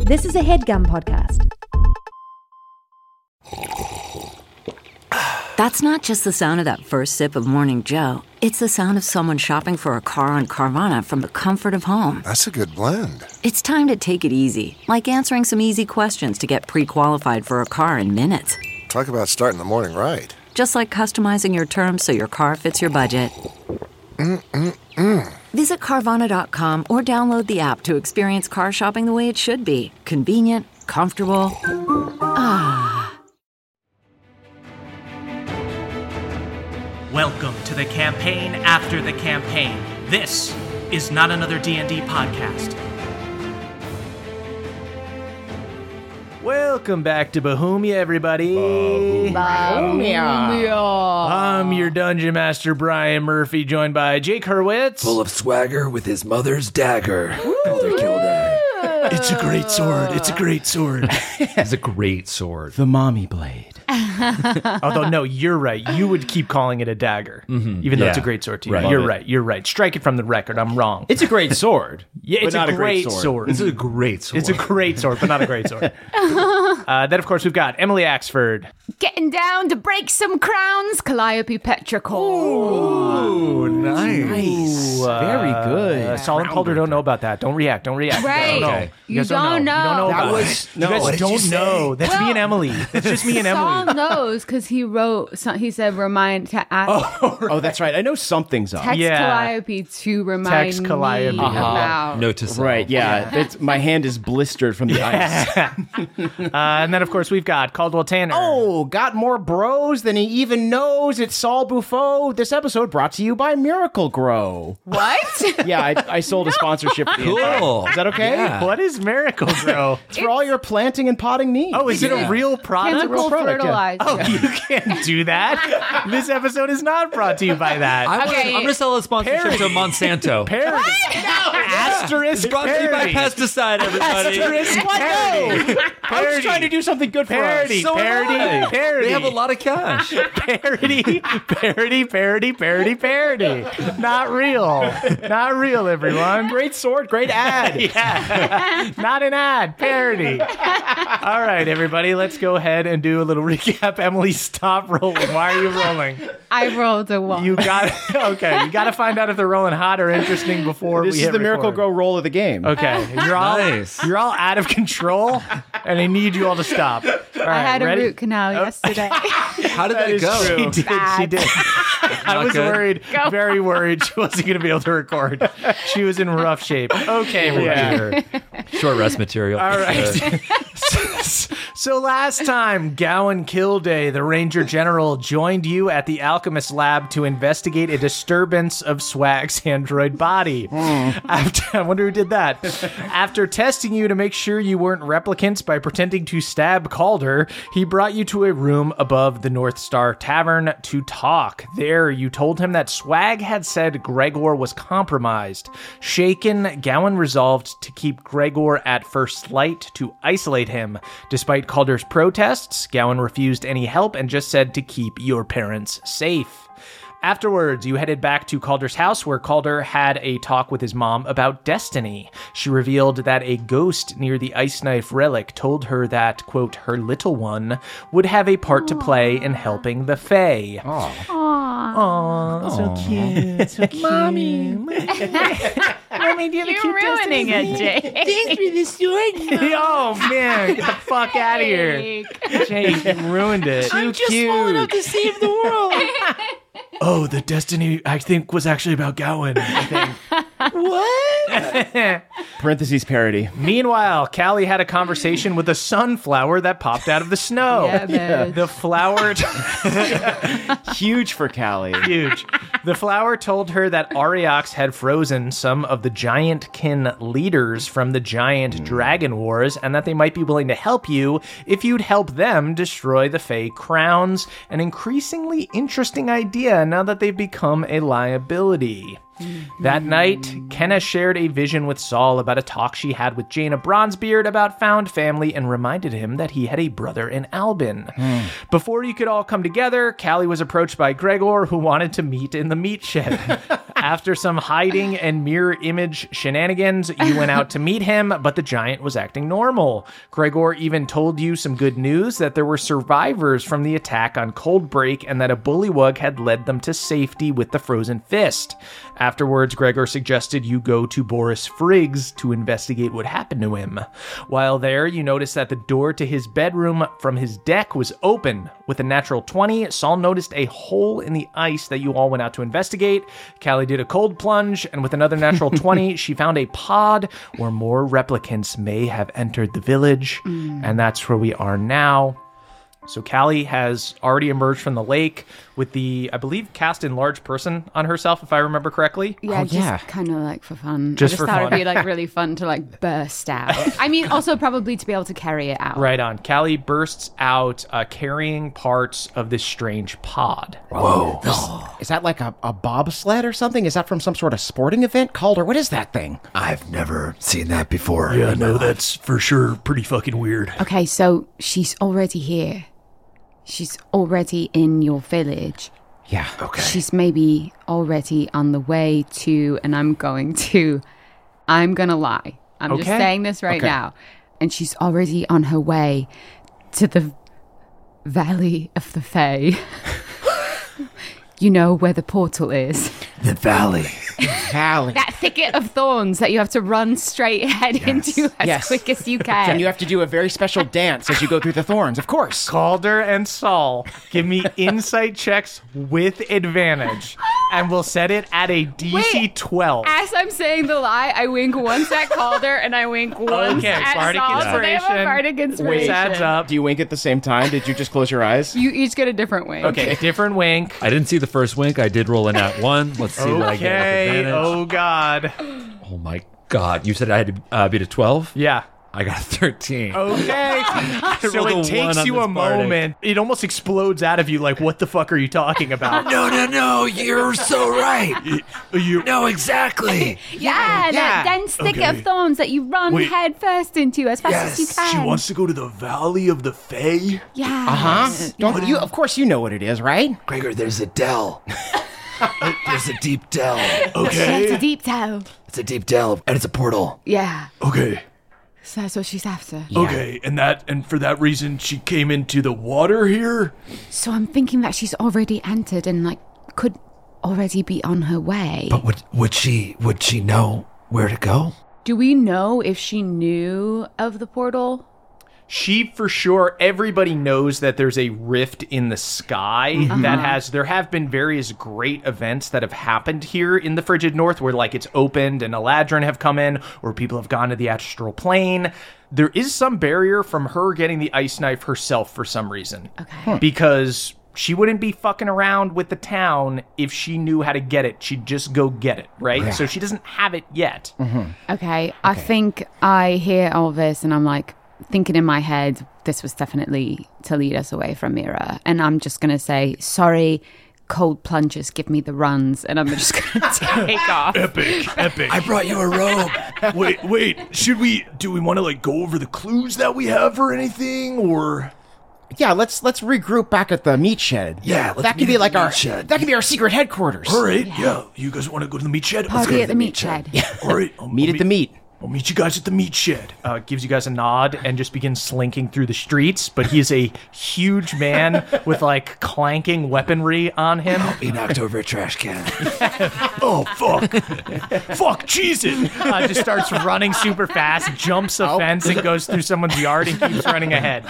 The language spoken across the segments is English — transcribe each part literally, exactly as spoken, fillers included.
This is a HeadGum podcast. That's not just the sound of that first sip of Morning Joe. It's the sound of someone shopping for a car on Carvana from the comfort of home. That's a good blend. It's time to take it easy, like answering some easy questions to get pre-qualified for a car in minutes. Talk about starting the morning right. Just like customizing your terms so your car fits your budget. Mm-mm-mm. Visit Carvana dot com or download the app to experience car shopping the way it should be. Convenient, comfortable. Ah. Welcome to the campaign after the campaign. This is not another D and D podcast. Welcome back to Bohemia, everybody. Bohemia. I'm your Dungeon Master, Brian Murphy, joined by Jake Hurwitz. Full of swagger with his mother's dagger. Elder Kildare. It's a great sword. It's a great sword. It's a great sword. The mommy blade. Although, no, you're right. You would keep calling it a dagger, Mm-hmm. even though Yeah. it's a great sword to you. Right. You're Love it. right. You're right. Strike it from the record. I'm wrong. It's a great sword. Yeah, but it's not a great, sword. It's a great sword. It's a great sword, but not a great sword. uh, then, of course, we've got Emily Axford. Getting down to break some crowns, Calliope Petrichor. Ooh, nice. Uh, Very good. Uh, Solid Calder don't know about that. Don't react. Don't react. Right. You don't know. Okay. You, You guys don't know. don't You don't know know. about That it. was- You no, guys what did don't you say? know. That's me and Emily. That's just me and Saul Emily. knows because he wrote. Some, he said, "Remind to ask Oh, that's right. I know something's up. text Yeah. Calliope to remind Text Calliope. me Uh-huh. about." Note to self. Right, yeah. It's, my hand is blistered from the ice. Uh, and then, of course, we've got Caldwell Tanner. Oh, got more bros than he even knows. It's Saul Buffo. This episode brought to you by Miracle Grow. What? Yeah, I, I sold a sponsorship. for you. Cool. Is that okay? Yeah. What is Miracle Grow? It's for all your planting and potting needs. Oh, is it a Yeah. real product? Chemical product, yeah. fertilizer. Oh, you can't do that. This episode is not brought to you by that. I'm, Okay. gonna, I'm gonna sell a sponsorship Parody. to Monsanto. Parody. Asterisk Brought to you by parody. pesticide, everybody. Asterisk parody. I was trying to do something good for Parody. us. So am Parody. I. Parody. They have a lot of cash. Parody, parody, parody, parody, parody. Not real. Not real, everyone. Great sword, great ad. Yeah. Not an ad. Parody. All right, everybody, let's go ahead and do a little recap. Emily, stop rolling. Why are you rolling? I rolled a one. You got okay. You got to find out if they're rolling hot or interesting before This we is hit the Miracle record. Grow roll of the game. Okay, you're all Nice. you're all out of control, and I need you all to stop. All I right, had a ready? root canal yesterday. How did that, That is go? true. She did. She Bad. did. I was good. worried, Go. very worried she wasn't going to be able to record. She was in rough shape. Okay, yeah. Short rest material. All right. So last time, Gowan Kilday, the Ranger General, joined you at the Alchemist Lab to investigate a disturbance of Swag's android body. After, I wonder who did that. After testing you to make sure you weren't replicants by pretending to stab Calder, he brought you to a room above the North Star Tavern to talk. There, you told him that Swag had said Gregor was compromised. Shaken, Gowan resolved to keep Gregor at first light to isolate him. Despite Calder's protests, Gowan refused any help and just said to keep your parents safe. Afterwards, you headed back to Calder's house where Calder had a talk with his mom about destiny. She revealed that a ghost near the Ice Knife relic told her that, quote, her little one would have a part to play in helping the Fae. Aww, so cute, so cute. Mommy. Mommy, do you have a You're cute ruining destiny? it, Jake. Thanks for the sword. Oh, man, get the fuck out of here. Jake, you ruined it. I'm just small enough to save the world. Oh, the destiny, I think, was actually about Gowan, I think. What? Parentheses parody. Meanwhile, Callie had a conversation with a sunflower that popped out of the snow. Yeah, bitch. The flower... Huge for Callie. Huge. The flower told her that Ariox had frozen some of the giant kin leaders from the giant dragon wars and that they might be willing to help you if you'd help them destroy the Fey crowns. An increasingly interesting idea now that they've become a liability. That night, Kenna shared a vision with Saul about a talk she had with Jaina Bronzebeard about found family and reminded him that he had a brother in Albin. Mm. Before you could all come together, Callie was approached by Gregor, who wanted to meet in the meat shed. After some hiding and mirror image shenanigans, you went out to meet him, but the giant was acting normal. Gregor even told you some good news that there were survivors from the attack on Cold Break and that a bullywug had led them to safety with the frozen fist. Afterwards, Gregor suggested you go to Boris Friggs to investigate what happened to him. While there, you noticed that the door to his bedroom from his deck was open. With a natural twenty, Saul noticed a hole in the ice that you all went out to investigate. Callie did a cold plunge, and with another natural twenty, she found a pod where more replicants may have entered the village, mm. and that's where we are now. So Callie has already emerged from the lake with the, I believe, cast in large person on herself, if I remember correctly. Yeah, oh, just yeah. kind of like for fun. Just I just for thought fun. it'd be like really fun to like burst out. I mean, also probably to be able to carry it out. Right on. Callie bursts out uh, carrying parts of this strange pod. Whoa. Is that like a, a bobsled or something? Is that from some sort of sporting event? Calder, what is that thing? I've never seen that before. Yeah, no, that's for sure pretty fucking weird. Okay, so she's already here. She's already in your village. Yeah. Okay. She's maybe already on the way to, and I'm going to, I'm going to lie. I'm Okay. just saying this right Okay. now. And she's already on her way to the Valley of the Fae. You know where the portal is. The valley. Callie. That thicket of thorns that you have to run straight ahead into as Yes. quick as you can. And you have to do a very special dance as you go through the thorns, of course. Calder and Saul, give me insight checks with advantage, and we'll set it at a D C Wait. twelve. As I'm saying the lie, I wink once at Calder and I wink once Okay, at bardic Saul. So they have a inspiration. bardic Which inspiration. adds up. Do you wink at the same time? Did you just close your eyes? You each get a different wink. Okay, different wink. I didn't see the first wink. I did roll in at one. Let's see what I get with Okay, advantage. oh god. Oh my god. You said I had to uh, beat a twelve? Yeah. I got a thirteen. Okay. so rolled a it one takes on you this a moment. It almost explodes out of you like, what the fuck are you talking about? No, no, no. You're so right. You, No, exactly. Yeah, Yeah. that dense thicket Okay. of thorns that you run Wait. head first into as fast as you Yes, can. she wants to go to the Valley of the Fae? Yeah. Huh? Don't you? Of course you know what it is, right? Gregor, there's a dell. There's a deep dell. That's a Okay. deep toe. It's a deep dell, and it's a portal. Yeah. Okay. So that's what she's after. Okay. And that and for that reason she came into the water here? So I'm thinking that she's already entered and like could already be on her way. But would would she would she know where to go? Do we know if she knew of the portal? She for sure, everybody knows that there's a rift in the sky that has, there have been various great events that have happened here in the Frigid North where like it's opened and Eladrin have come in or people have gone to the astral plane. There is some barrier from her getting the ice knife herself for some reason. Okay. Because she wouldn't be fucking around with the town if she knew how to get it. She'd just go get it, right? So she doesn't have it yet. Okay, I think I hear all this and I'm like thinking in my head, this was definitely to lead us away from Mira. And I'm just going to say, sorry, cold plunges give me the runs. And I'm just going to take off. Epic, epic. I brought you a robe. wait, wait. Should we do we want to like go over the clues that we have or anything or Yeah, let's let's regroup back at the meat shed. Yeah, let's that meet could be at the like meat our shed. that could be our secret headquarters. All right, yeah. You guys want to go to the meat shed? Let's Party go at the meat shed. All right. I'll, Meet I'll at the meat. I'll meet you guys at the meat shed. Uh, gives you guys a nod and just begins slinking through the streets. But he is a huge man with like clanking weaponry on him. He knocked over a trash can. Oh, fuck. Fuck, cheese it. Uh, just starts running super fast, jumps a fence and goes through someone's yard and keeps running ahead.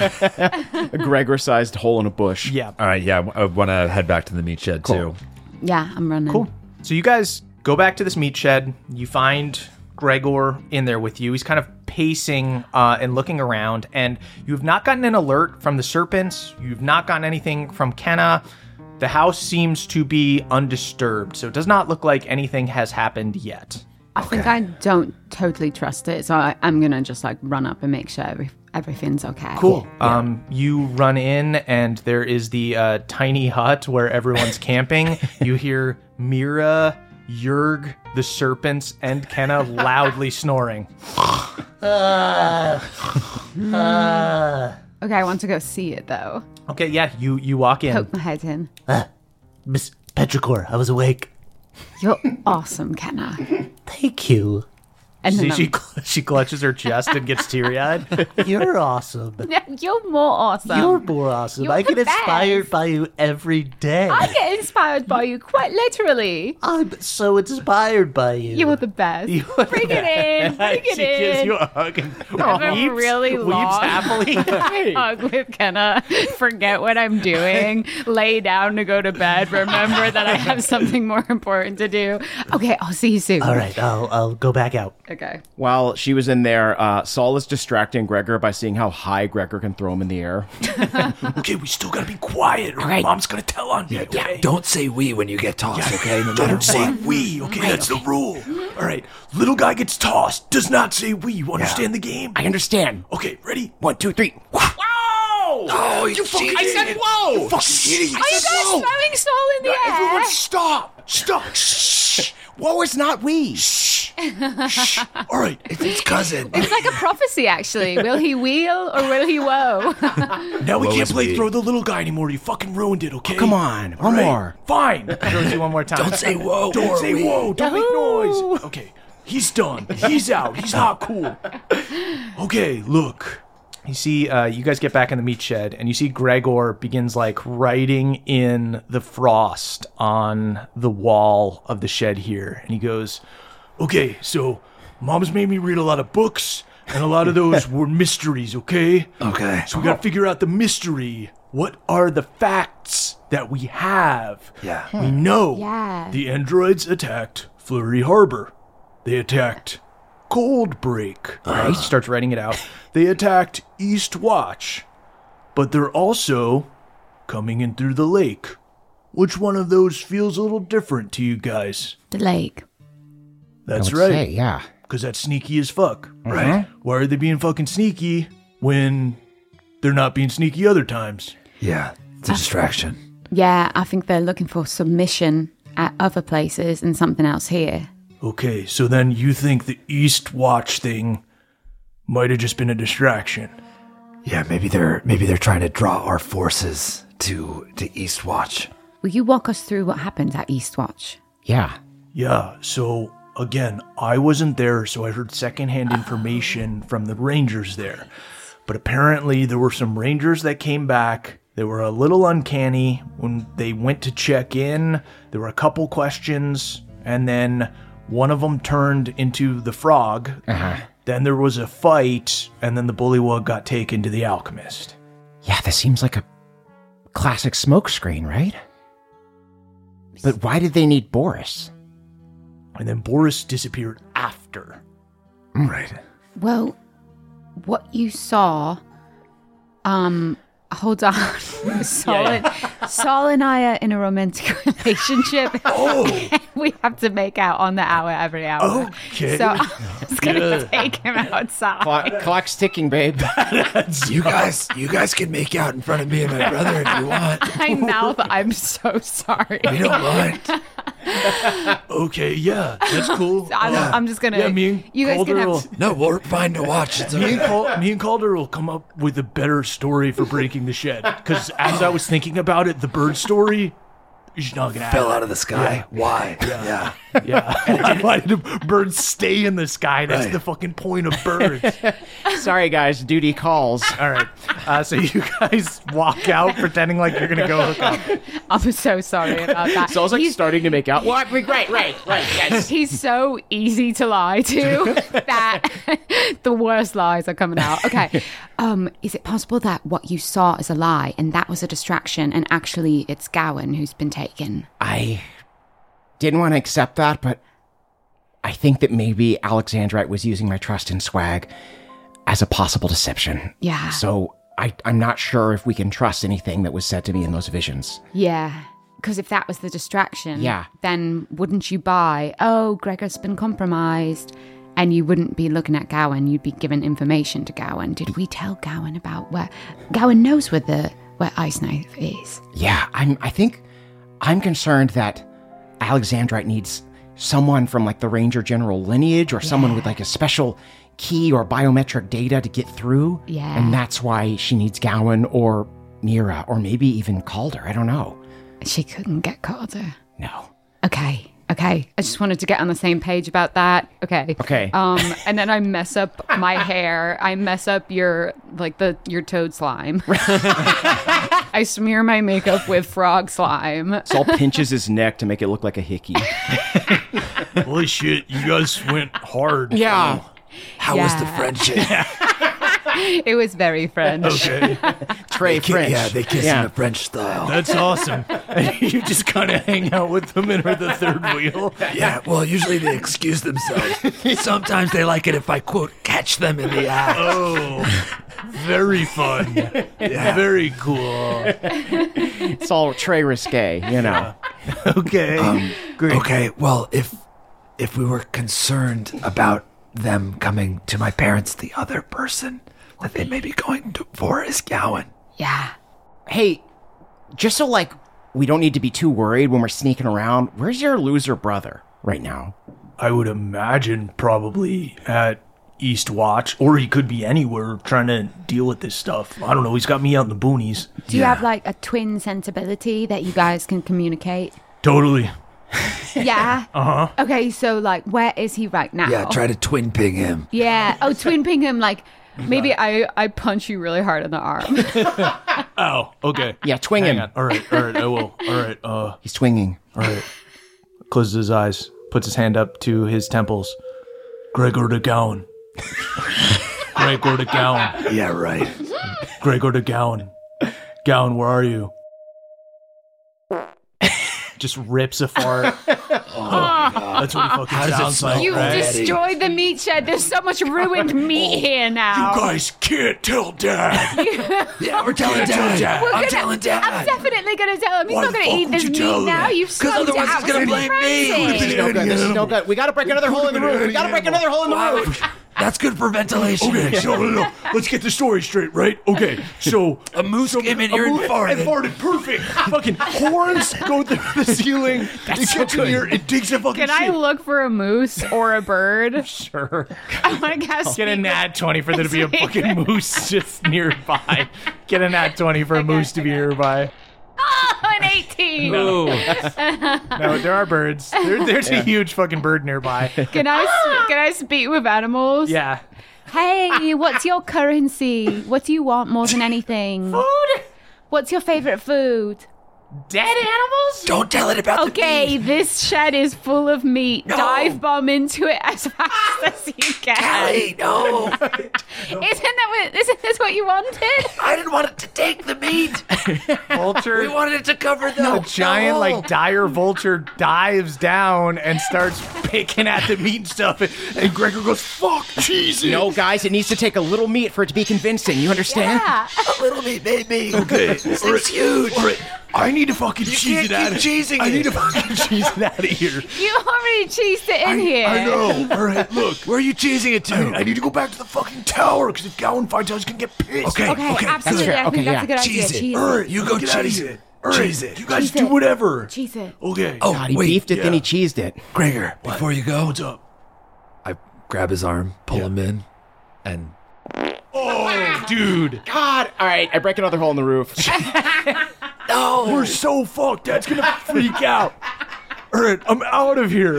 A Gregor-sized hole in a bush. Yeah. All right, yeah, I want to head back to the meat shed, too. Yeah, I'm running. Cool. So you guys go back to this meat shed. You find Gregor in there with you. He's kind of pacing uh, and looking around, and you've not gotten an alert from the serpents. You've not gotten anything from Kenna. The house seems to be undisturbed, so it does not look like anything has happened yet. I think I don't totally trust it, so I, I'm going to just like run up and make sure every, everything's okay. Cool. Um, you run in, and there is the uh, tiny hut where everyone's camping. You hear Mira Yerg, the serpents, and Kenna loudly snoring. Okay, I want to go see it though. Okay, yeah, you, you walk in. Poke my head in. Uh, Miss Petrichor, I was awake. You're awesome, Kenna. Thank you. And See, then she cl- she clutches her chest and gets teary-eyed. You're awesome. I'm- You're more awesome. You're more awesome. You're I the get inspired best. by you every day. I get inspired by you, quite literally. I'm so inspired by you. You're the best. You- Bring it in. Bring she it gives in. you a hug and Have a weeps, really weeps long happily. hug with Kenna. Forget what I'm doing. Lay down to go to bed. Remember that I have something more important to do. Okay, I'll see you soon. All right, I'll I'll go back out. Okay. While she was in there, uh, Saul is distracting Gregor by seeing how high Gregor can throw him in the air. Okay, we still gotta be quiet, or Mom's gonna tell on me. Yeah, Okay? don't say we when you get tossed, okay? No matter Don't say what. we, okay? That's the rule. All right, little guy gets tossed. Does not say we. You understand the game? I understand. Okay, ready? One, two, three. Oh, you fucking I said whoa! You fucking idiot! Are you guys throwing Saul in the Now, air? everyone, stop! Stop! Shh! Whoa is not we. Shh! Shh! All right, it's his cousin. It's like a prophecy, actually. Will he wheel or will he woe? Now we Woe can't is play me. throw the little guy anymore. You fucking ruined it, okay? Come on, All one right, more. Fine. Throws you one more time. Don't say whoa. Don't or say we. whoa. Don't make noise. Okay, he's done. He's out. He's not cool. Okay, look. You see, uh, you guys get back in the meat shed, and you see Gregor begins, like, writing in the frost on the wall of the shed here. And he goes, Okay, so Mom's made me read a lot of books, and a lot of those were mysteries, okay? Okay. So we gotta figure out the mystery. What are the facts that we have? Yeah. We know Yeah. the androids attacked Flurry Harbor. They attacked Coldbreak. uh, he starts writing it out. They attacked East Watch. But they're also coming in through the lake. Which one of those feels a little different to you guys? The lake. That's I would right. say, yeah. Because that's sneaky as fuck, right? Why are they being fucking sneaky when they're not being sneaky other times? Yeah, it's a distraction. Yeah, I think they're looking for submission at other places and something else here. Okay, so then you think the East Watch thing might have just been a distraction. Yeah, maybe they're maybe they're trying to draw our forces to to East Watch. Will you walk us through what happened at Eastwatch? Yeah. Yeah, so again, I wasn't there, so I heard secondhand information from the Rangers there. But apparently there were some Rangers that came back. They were a little uncanny when they went to check in. There were a couple questions, and then one of them turned into the frog. Uh-huh. Then there was a fight, and then the bullywug got taken to the alchemist. Yeah, this seems like a classic smokescreen, right? But why did they need Boris? And then Boris disappeared after. Right. Well, what you saw, um, hold on. Saul, and, Saul and I are in a romantic relationship. Oh! We have to make out on the hour every hour. Okay. So I'm just going to take him outside. Clock, clock's ticking, babe. You guys, you guys can make out in front of me and my brother if you want. I mouth, I'm so sorry. We don't mind. Okay, yeah, that's cool. I'm, Uh, I'm just going to... yeah, me and you guys Calder can will, have... No, we're fine to watch. It's me, okay. and Cal- me and Calder will come up with a better story for breaking the shed. Because as I was thinking about it, the bird story is not gonna Fell happen. out of the sky. Why? Yeah. Yeah, why did birds stay in the sky? That's Right. the fucking point of birds. Sorry, guys. Duty calls. All right. Uh, so you guys walk out pretending like you're going to go hook up. I'm so sorry about that. Saul's like He's- starting to make out. What? Right, right, right. Yes. He's so easy to lie to that the worst lies are coming out. Okay. Um, is it possible that what you saw is a lie and that was a distraction and actually it's Gowan who's been taken? I didn't want to accept that, but I think that maybe Alexandrite was using my trust in Swag as a possible deception. Yeah. So I, I'm not sure if we can trust anything that was said to me in those visions. Yeah. Because if that was the distraction, Yeah. then wouldn't you buy, oh, Gregor's been compromised, and you wouldn't be looking at Gowan, you'd be giving information to Gowan. Did we tell Gowan about where... Gowan knows where the where Ice Knife is. Yeah, I'm. I think I'm concerned that Alexandrite needs someone from like the Ranger General lineage or someone with like a special key or biometric data to get through. Yeah. And that's why she needs Gowan or Mira or maybe even Calder. I don't know. She couldn't get Calder. No. Okay. Okay. I just wanted to get on the same page about that. Okay. Okay. Um, and then I mess up my hair. I mess up your like the your toad slime. I smear my makeup with frog slime. Saul pinches his neck to make it look like a hickey. Holy shit, you guys went hard. Yeah. How Yeah. was the friendship? It was very French. Okay. Trey French. Yeah, they kiss Yeah. in the French style. That's awesome. And you just kind of hang out with them and are the third wheel. Yeah, well, usually they excuse themselves. Sometimes they like it if I, quote, catch them in the act. Oh, very fun. Yeah. Very cool. It's all Trey risque, you know. Okay. Um, Great. Okay, well, if if we were concerned about them coming to my parents, the other person that they may be going to, for is Gowan. Yeah. Hey, just so like we don't need to be too worried when we're sneaking around, where's your loser brother right now? I would imagine probably at East Watch, or he could be anywhere trying to deal with this stuff. I don't know. He's got me out in the boonies. Do you have like a twin sensibility that you guys can communicate? Totally. Yeah. Uh huh. Okay, so like, where is he right now? Yeah, try to twin ping him. Yeah. Oh, twin ping him. Like, maybe I I punch you really hard in the arm. Oh, okay. Yeah, twing Hang him. on. All right, all right, I will. All right, uh, He's swinging. all right. Closes his eyes, puts his hand up to his temples. Gregor de Gowan. Gregor de Gowan. Yeah, right. Gregor de Gowan. Gowan, where are you? Just rips a fart. That's what he fucking How does it sounds smell? like. You right? destroyed the meat shed. There's so much ruined meat here now. guys can't tell Dad. Yeah, we're telling Dad. We're I'm gonna- telling Dad. I'm definitely gonna tell him. He's Why not the gonna fuck eat would this you meat tell now. him? You've 'Cause smoked otherwise it he's out gonna with blame me. Francis. This is no good. This is no good. We gotta break another hole in the roof. We gotta break another hole in the roof. That's good for ventilation. Okay, so no, no, no. Let's get the story straight, right? Okay, so A moose came in here and moose- farted. And farted, perfect. Fucking horns go through the ceiling. It so gets in good. here. It digs a fucking Can I shit. look for a moose or a bird? Sure. I want to cast. Get a nat twenty for there to be a fucking moose just nearby. Get a nat twenty for a moose to be nearby. Oh, an eighteen. No, there are birds. There, there's a huge fucking bird nearby. Can I s- can I speak with animals? Yeah. Hey, what's your currency? What do you want more than anything? Food? What's your favorite food? Dead animals? Don't tell it about Okay, the meat. this shed is full of meat. No. Dive bomb into it as fast as you can. Callie, no. Isn't that what? Isn't this what you wanted? I didn't want it to take the meat. Vulture. We wanted it to cover the, A giant, the like, hole. dire vulture dives down and starts picking at the meat and stuff. And, and Gregor goes, fuck, cheese it. No, guys, it needs to take a little meat for it to be convincing. You understand? Yeah. A little meat, baby. Okay. This all thing's huge. All right. I need to fucking You cheese can't it out keep of cheesing I it. need to fucking cheese it out of here. You already cheesed it in here. I know. All right, look. Where are you cheesing it to? I, I need to go back to the fucking tower because if Gowan finds out, he's gonna get pissed. Okay, Okay, okay, absolutely. fair. I think Okay, that's yeah. a good idea. Cheese it. Cheese All right, You go get out of cheese here. it. All right, Cheese it. You guys Cheese do it. whatever. Cheese it. Okay. Oh, God, he wait. beefed it, then yeah. he cheesed it. Gregor, before you go, What's up? I grab his arm, pull him in, and Oh, dude. God. All right, I break another hole in the roof. no. We're so fucked. Dad's gonna freak out. All right, I'm out of here.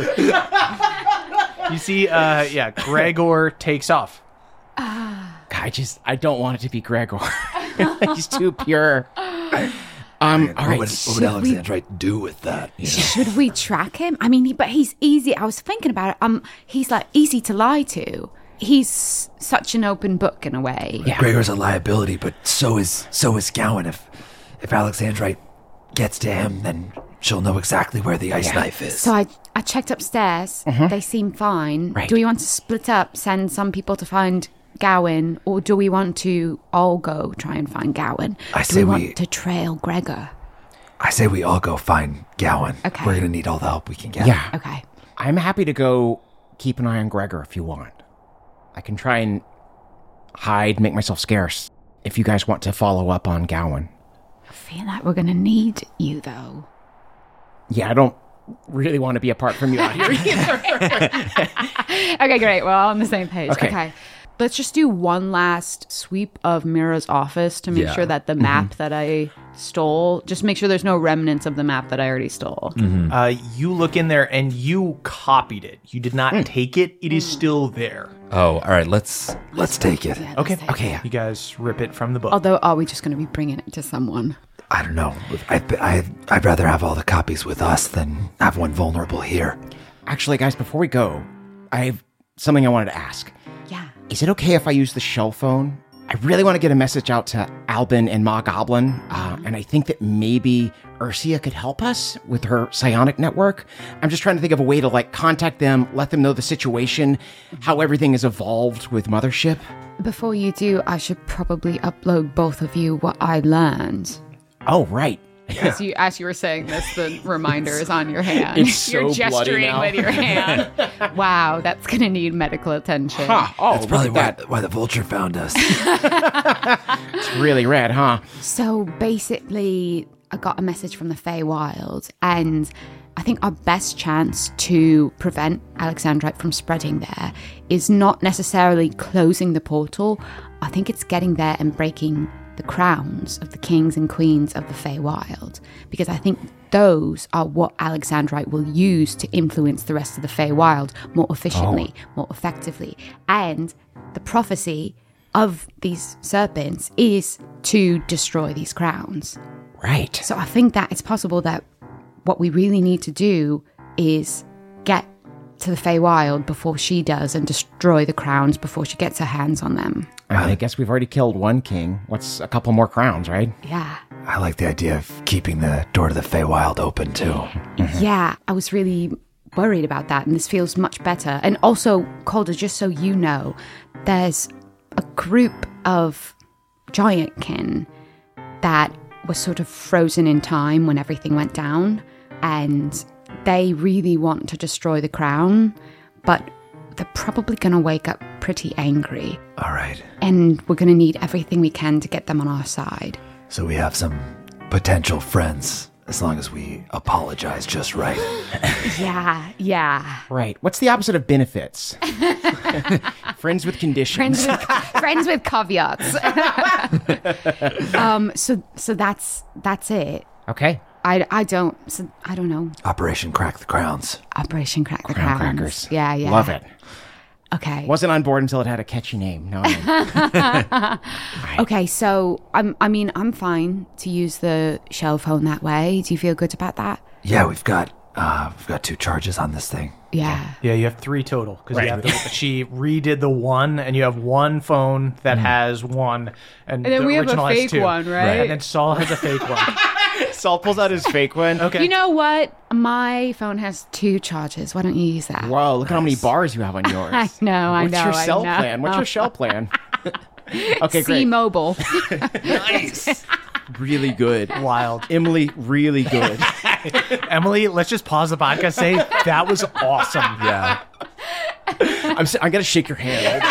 You see, uh, yeah, Gregor takes off. God, I just, I don't want it to be Gregor. He's too pure. Um, all What right. would, what would Alexandrite do with that? You know? Should we track him? I mean, he, but he's easy. I was thinking about it. Um, he's like easy to lie to. He's such an open book in a way. Yeah. Gregor's a liability, but so is so is Gowan. If if Alexandrite gets to him, then she'll know exactly where the ice knife is. So I I checked upstairs. They seem fine. Right. Do we want to split up, send some people to find Gowan, or do we want to all go try and find Gowan? I do say we want we- to trail Gregor? I say we all go find Gowan. Okay. We're gonna need all the help we can get. Yeah. Okay. I'm happy to go keep an eye on Gregor if you want. I can try and hide, make myself scarce, if you guys want to follow up on Gowan. I feel like we're gonna need you though. Yeah, I don't really want to be apart from you out here either. Okay, great. We're all on the same page. Okay. Okay. Let's just do one last sweep of Mira's office to make Yeah. sure that the map that I stole, just make sure there's no remnants of the map that I already stole. Uh, you look in there and you copied it. You did not take it. It is still there. Oh, all right. Let's. Let's take it. Yeah, Okay. let's take it. Okay. You guys rip it from the book. Although, are we just going to be bringing it to someone? I don't know. I, I, I'd rather have all the copies with us than have one vulnerable here. Actually, guys, before we go, I have something I wanted to ask. Yeah. Is it okay if I use the shell phone? I really want to get a message out to Albin and Ma Goblin, uh, and I think that maybe Ursia could help us with her psionic network. I'm just trying to think of a way to, like, contact them, let them know the situation, how everything has evolved with Mothership. Before you do, I should probably upload both of you what I learned. Oh, right. As you, as you were saying this, the reminder is on your hand. It's so You're bloody gesturing now. with your hand. Wow, that's going to need medical attention. Huh. Oh, That's probably look why, at that. why the vulture found us. It's really rad, huh? So basically, I got a message from the Feywild, and I think our best chance to prevent Alexandrite from spreading there is not necessarily closing the portal. I think it's getting there and breaking the crowns of the kings and queens of the Feywild, because I think those are what Alexandrite will use to influence the rest of the Feywild more efficiently, more effectively. And the prophecy of these serpents is to destroy these crowns. Right. So I think that it's possible that what we really need to do is get to the Feywild before she does and destroy the crowns before she gets her hands on them. I, mean, I guess we've already killed one king. What's a couple more crowns, right? Yeah. I like the idea of keeping the door to the Feywild open, too. Yeah, I was really worried about that, and this feels much better. And also, Calder, just so you know, there's a group of giantkin that was sort of frozen in time when everything went down, and they really want to destroy the crown, but they're probably going to wake up pretty angry. All right. And we're going to need everything we can to get them on our side. So we have some potential friends, as long as we apologize just right. Yeah, yeah. Right. What's the opposite of benefits? Friends with conditions. Friends with, friends with caveats. um. So so that's that's it. Okay. I, I don't so I don't know. Operation Crack the Crowns. Operation Crack the Crown Crowns. crackers. Yeah, yeah. Love it. Okay. Wasn't on board until it had a catchy name. No, I mean. Okay, so I'm I mean I'm fine to use the shell phone that way. Do you feel good about that? Yeah, we've got uh, we've got two charges on this thing. Yeah. Yeah, you have three total because Right. she redid the one, and you have one phone that has one, and, And then the we have a original has fake two. one, right? And then Saul has a fake one. Saul pulls out his fake one. Okay. You know what? My phone has two charges. Why don't you use that? Whoa, look at how many bars you have on yours. I know, I What's know. your I cell know. plan? What's your shell plan? Okay, great. C-Mobile. Nice. Really good. Wild. Emily, really good. Emily, let's just pause the podcast. Say that was awesome. Yeah. I'm. s- I gotta shake your hand.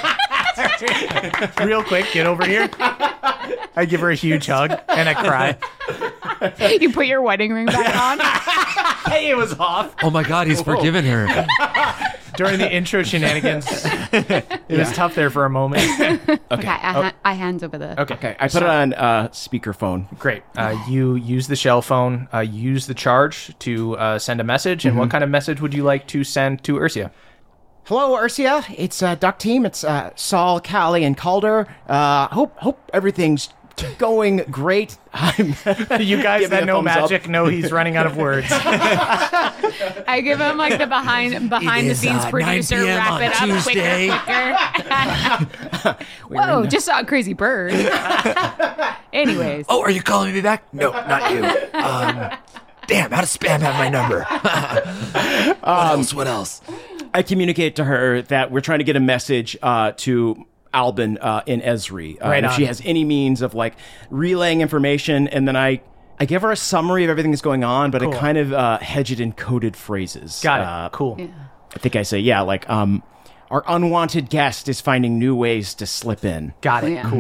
Real quick, get over here. I give her a huge hug and I cry. You put your wedding ring back on? Hey, it was off Oh my God, he's forgiven her. during the intro shenanigans. It was tough there for a moment. Okay, I, ha- I hand over the... Okay, Okay, I put it on uh, speakerphone. great. Uh, you use the shell phone. Uh, use the charge to uh, send a message. And what kind of message would you like to send to Ursia? Hello, Ursia. It's uh, Duck Team. It's uh, Saul, Callie, and Calder. Uh, hope hope everything's going great. I'm You guys Give me that a know thumbs up. magic know he's running out of words. I give him like the behind behind the is, scenes uh, producer nine p m wrap on it up Tuesday. quicker, quicker. Whoa, just saw a crazy bird. Anyways. Oh, are you calling me back? No, not you. Um, damn, how does spam have my number? what else? What else? I communicate to her that we're trying to get a message uh, to Albin uh, in Esri. Uh, Right and if on. she has any means of like relaying information, and then I I give her a summary of everything that's going on, but Cool. I kind of uh, hedge it in coded phrases. Got it. Uh, Cool. I think I say, yeah, like um, our unwanted guest is finding new ways to slip in. Got it. Yeah. Cool.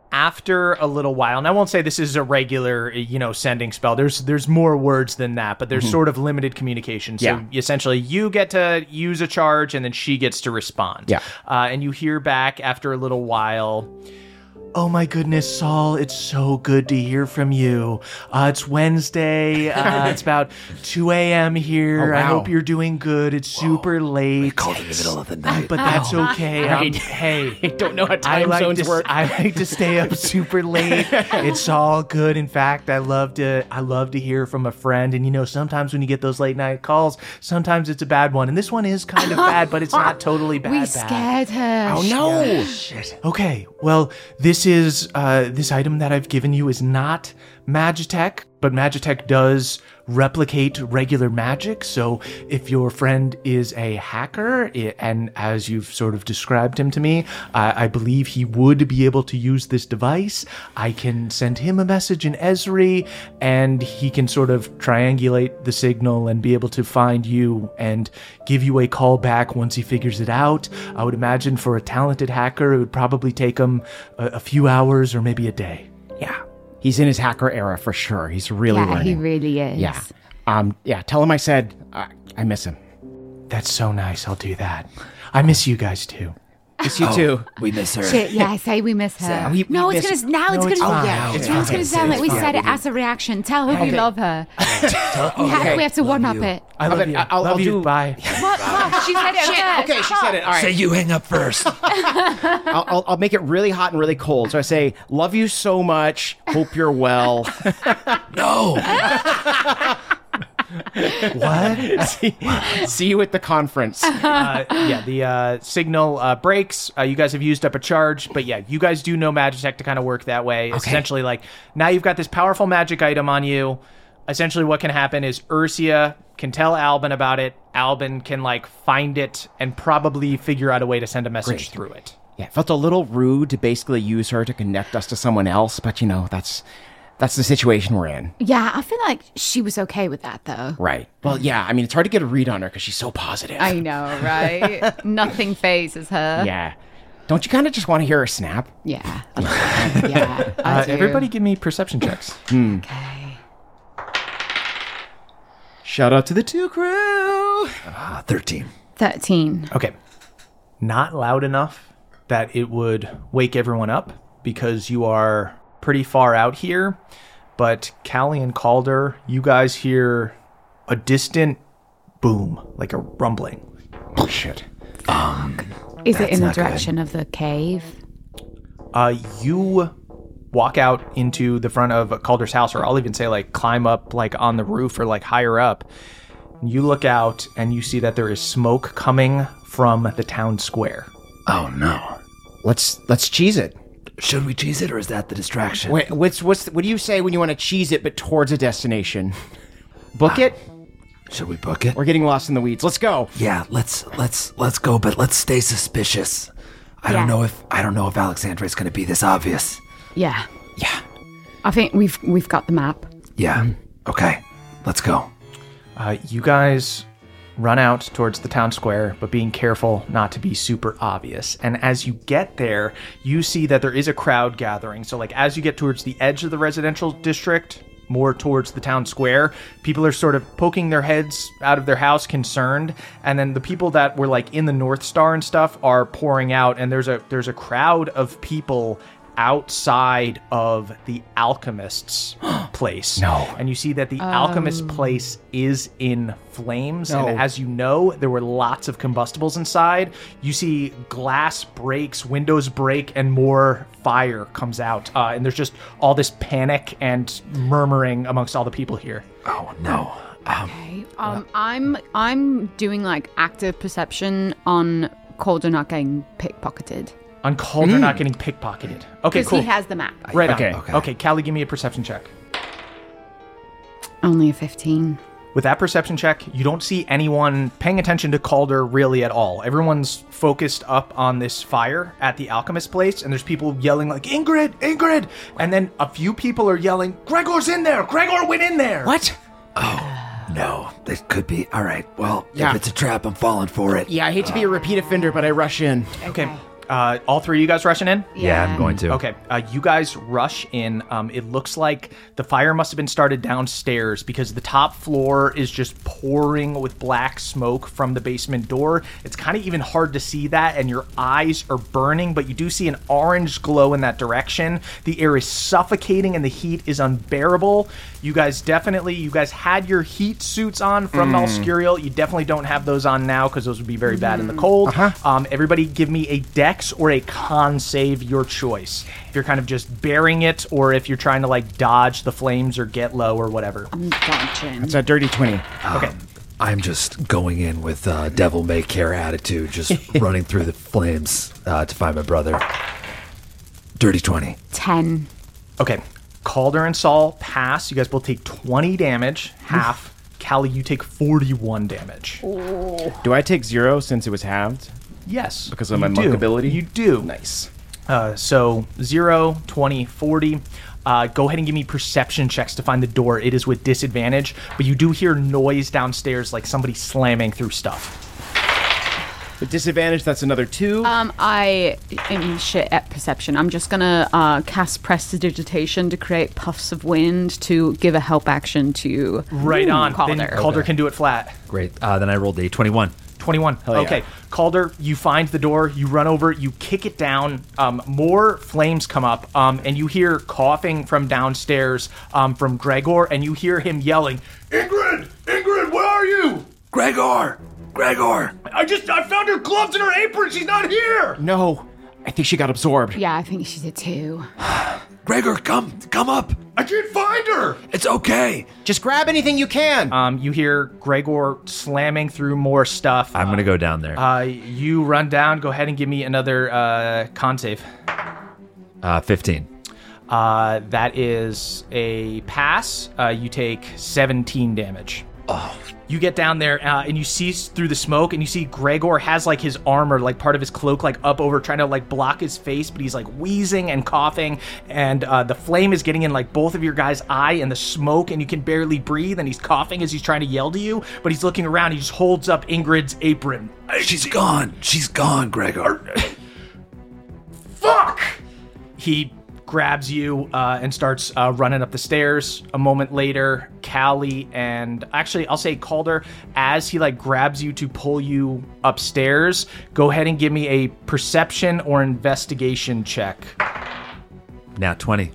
after a little while, and I won't say this is a regular, you know, sending spell. There's there's more words than that, but there's Mhm. sort of limited communication. So Yeah. essentially, you get to use a charge, and then she gets to respond. Yeah. Uh, and you hear back after a little while. Oh my goodness, Saul, it's so good to hear from you. Uh, it's Wednesday. Uh, it's about two a.m. here. Oh, I wow. hope you're doing good. It's super late. We called in the middle of the night. But that's Wow. okay. Right. Um, hey, I don't know how I time like zones to, work. I like to stay up super late. It's all good. In fact, I love to I love to hear from a friend. And you know, sometimes when you get those late night calls, sometimes it's a bad one. And this one is kind of bad, but it's not totally bad. We bad. scared her. Oh no! Yeah. Shit. Okay, well, this is uh, this item that I've given you is not Magitech, but Magitech does replicate regular magic. So if your friend is a hacker, I and as you've sort of described him to me, I, I believe he would be able to use this device. I can send him a message in Esri, and he can sort of triangulate the signal and be able to find you and give you a call back once he figures it out. I would imagine for a talented hacker, it would probably take him a, a few hours or maybe a day. Yeah. He's in his hacker era for sure. He's really Yeah, learning. he really is. Yeah. Um. Yeah. Tell him I said I, I miss him. That's so nice. I'll do that. I miss you guys too. Miss you Oh, too. We miss her. Shit, yeah, say we miss her. Say, we- we no, it's miss- gonna now. No, It's it's gonna. fine. Oh, Yeah, it's, it's gonna fine. sound like we It's said fine. it as a reaction. Tell her we Okay. love her. Oh, We, have, okay. we have to one up you. it. I love I'll- you. I'll- love I'll you. do- Bye. What? What? She said it first. Okay, she said it. All right. Say you hang up first. I'll, I'll, I'll make it really hot and really cold. So I say, love you so much. Hope you're well. No. What? see, see you at the conference. uh, yeah, the uh, signal uh, breaks. Uh, you guys have used up a charge, but yeah, you guys do know Magitech to kind of work that way. It's Okay. essentially like now you've got this powerful magic item on you. Essentially, what can happen is Ursia can tell Albin about it. Albin can like find it and probably figure out a way to send a message Great. through it. Yeah, it felt a little rude to basically use her to connect us to someone else, but you know, that's that's the situation we're in. Yeah, I feel like she was okay with that though. Right. Well, yeah, I mean, it's hard to get a read on her because she's so positive. I know, right? Nothing phases her. Yeah. Don't you kind of just want to hear her snap? Yeah. Yeah. I Uh, do. everybody, give me perception checks. Okay. Shout out to the two crew. Uh, Thirteen. Thirteen. Okay. Not loud enough that it would wake everyone up because you are pretty far out here. But Callie and Calder, you guys hear a distant boom, like a rumbling. Oh, shit. Is it in the not good. direction of the cave? Uh, you walk out into the front of Calder's house, or I'll even say like climb up like on the roof or like higher up. You look out and you see that there is smoke coming from the town square. Oh no. Let's let's cheese it. Should we cheese it, or is that the distraction? Wait, what's what's what do you say when you want to cheese it but towards a destination? Book it? Should we book it? We're getting lost in the weeds. Let's go. Yeah, let's let's let's go, but let's stay suspicious. I don't Yeah. know if I don't know if Alexandra is going to be this obvious. Yeah. Yeah. I think we've we've got the map. Yeah. Okay. Let's go. Uh, you guys run out towards the town square, but being careful not to be super obvious. And as you get there, you see that there is a crowd gathering. So, like, as you get towards the edge of the residential district, more towards the town square, people are sort of poking their heads out of their house, concerned. And then the people that were like in the North Star and stuff are pouring out, and there's a there's a crowd of people outside of the alchemist's place. No. And you see that the alchemist's place is in flames. No. And as you know, there were lots of combustibles inside. You see glass breaks, windows break, and more fire comes out. Uh, and there's just all this panic and murmuring amongst all the people here. Oh no. Um, Okay. Um, I'm I'm doing like active perception on Calder not getting pickpocketed. On Calder not getting pickpocketed. Okay, Because cool. he has the map. right Okay. on. Okay. Okay, Callie, give me a perception check. Only a fifteen. With that perception check, you don't see anyone paying attention to Calder really at all. Everyone's focused up on this fire at the alchemist place, and there's people yelling like, Ingrid, Ingrid! And then a few people are yelling, Gregor's in there! Gregor went in there! What? no. This could be. All right. Well, Yeah. if it's a trap, I'm falling for it. Yeah, I hate to be a repeat offender, but I rush in. Okay. Uh, all three of you guys rushing in? Yeah, I'm going to. Okay, uh, you guys rush in. Um, it looks like the fire must have been started downstairs because the top floor is just pouring with black smoke from the basement door. It's kind of even hard to see that, and your eyes are burning, but you do see an orange glow in that direction. The air is suffocating, and the heat is unbearable. You guys definitely, you guys had your heat suits on from Mm. Malskurial. You definitely don't have those on now because those would be very bad in the cold. Uh-huh. Um, everybody give me a dex or a con save, your choice. If you're kind of just bearing it or if you're trying to like dodge the flames or get low or whatever. I'm dodging. It's a dirty twenty. Okay. I'm just going in with uh, devil may care attitude, just running through the flames uh, to find my brother. Dirty twenty. ten. Okay. Calder and Saul pass. You guys both take twenty damage, half. Callie, you take forty-one damage. Do I take zero since it was halved? Yes. Because of you my do. monk ability? You do. Nice. Uh, so zero, twenty, forty. Uh, go ahead and give me perception checks to find the door. It is with disadvantage, but you do hear noise downstairs like somebody slamming through stuff. With disadvantage, that's another two. Um, I am shit at perception. I'm just gonna uh, cast Prestidigitation to create puffs of wind to give a help action to Right on. Calder. Then Calder can do it flat. Great. Uh, then I rolled a twenty-one. twenty-one. yeah. Okay. Calder, you find the door, you run over, you kick it down, um, more flames come up, um, and you hear coughing from downstairs um, from Gregor, and you hear him yelling, Ingrid! Ingrid, where are you? Gregor! Gregor! I just, I found her gloves and her apron, she's not here! No, I think she got absorbed. Yeah, I think she did too. Gregor, come! Come up! I can't find her! It's okay! Just grab anything you can. Um, you hear Gregor slamming through more stuff. I'm going to go down there. Uh, you run down, go ahead and give me another uh, con save. Uh, fifteen. Uh, that is a pass. Uh, you take seventeen damage. Oh. You get down there uh, and you see s- through the smoke and you see Gregor has like his armor, like part of his cloak, like up over trying to like block his face, but he's like wheezing and coughing, and uh, the flame is getting in like both of your guys' eye and the smoke, and you can barely breathe, and he's coughing as he's trying to yell to you, but he's looking around. He just holds up Ingrid's apron. She's gone! She's gone, Gregor! Fuck! He grabs you uh, and starts uh, running up the stairs. A moment later, Callie and actually I'll say Calder, as he like grabs you to pull you upstairs, go ahead and give me a perception or investigation check. Nat twenty.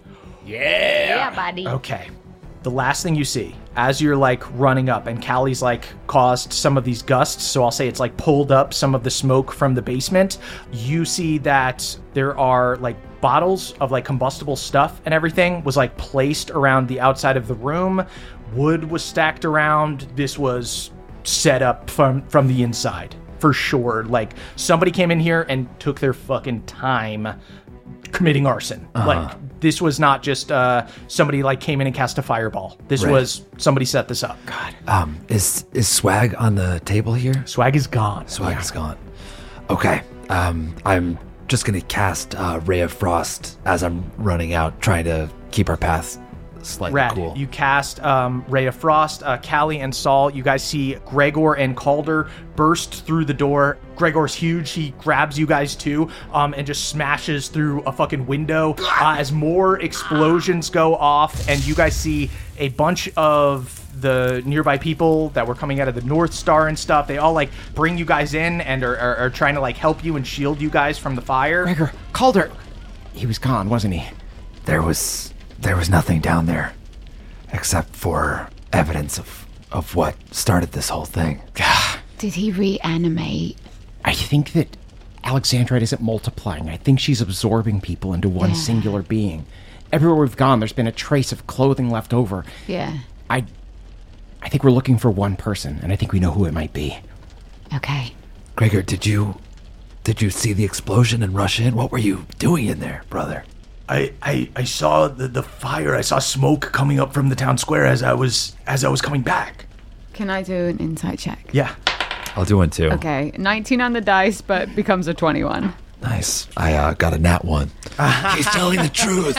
Yeah, buddy. Okay. The last thing you see as you're like running up, and Callie's like caused some of these gusts, so I'll say it's like pulled up some of the smoke from the basement. You see that there are like bottles of like combustible stuff and everything was like placed around the outside of the room. Wood was stacked around. This was set up from from the inside for sure. Like somebody came in here and took their fucking time committing arson. Uh-huh. Like this was not just uh somebody like came in and cast a fireball. This Right. was somebody set this up. God. Um, is is swag on the table here? Swag is gone. Swag is gone. Okay. Um, I'm just gonna cast uh, Ray of Frost as I'm running out, trying to keep our path slightly Rad. cool. You cast um, Ray of Frost. Uh, Callie and Saul, you guys see Gregor and Calder burst through the door. Gregor's huge. He grabs you guys too um, and just smashes through a fucking window uh, as more explosions go off. And you guys see a bunch of the nearby people that were coming out of the North Star and stuff. They all like bring you guys in and are, are, are trying to like help you and shield you guys from the fire. Gregor, Calder. He was gone, wasn't he? There was there was nothing down there except for evidence of of what started this whole thing. Did he reanimate? I think that Alexandrite isn't multiplying. I think she's absorbing people into one Yeah. singular being. Everywhere we've gone, there's been a trace of clothing left over. Yeah. I, I think we're looking for one person, and I think we know who it might be. Okay. Gregor, did you did you see the explosion and rush in? What were you doing in there, brother? I, I, I saw the, the fire. I saw smoke coming up from the town square as I was as I was coming back. Can I do an insight check? Yeah. I'll do one too. Okay. nineteen on the dice, but becomes a twenty-one. Nice. I uh, got a nat one. He's telling the truth.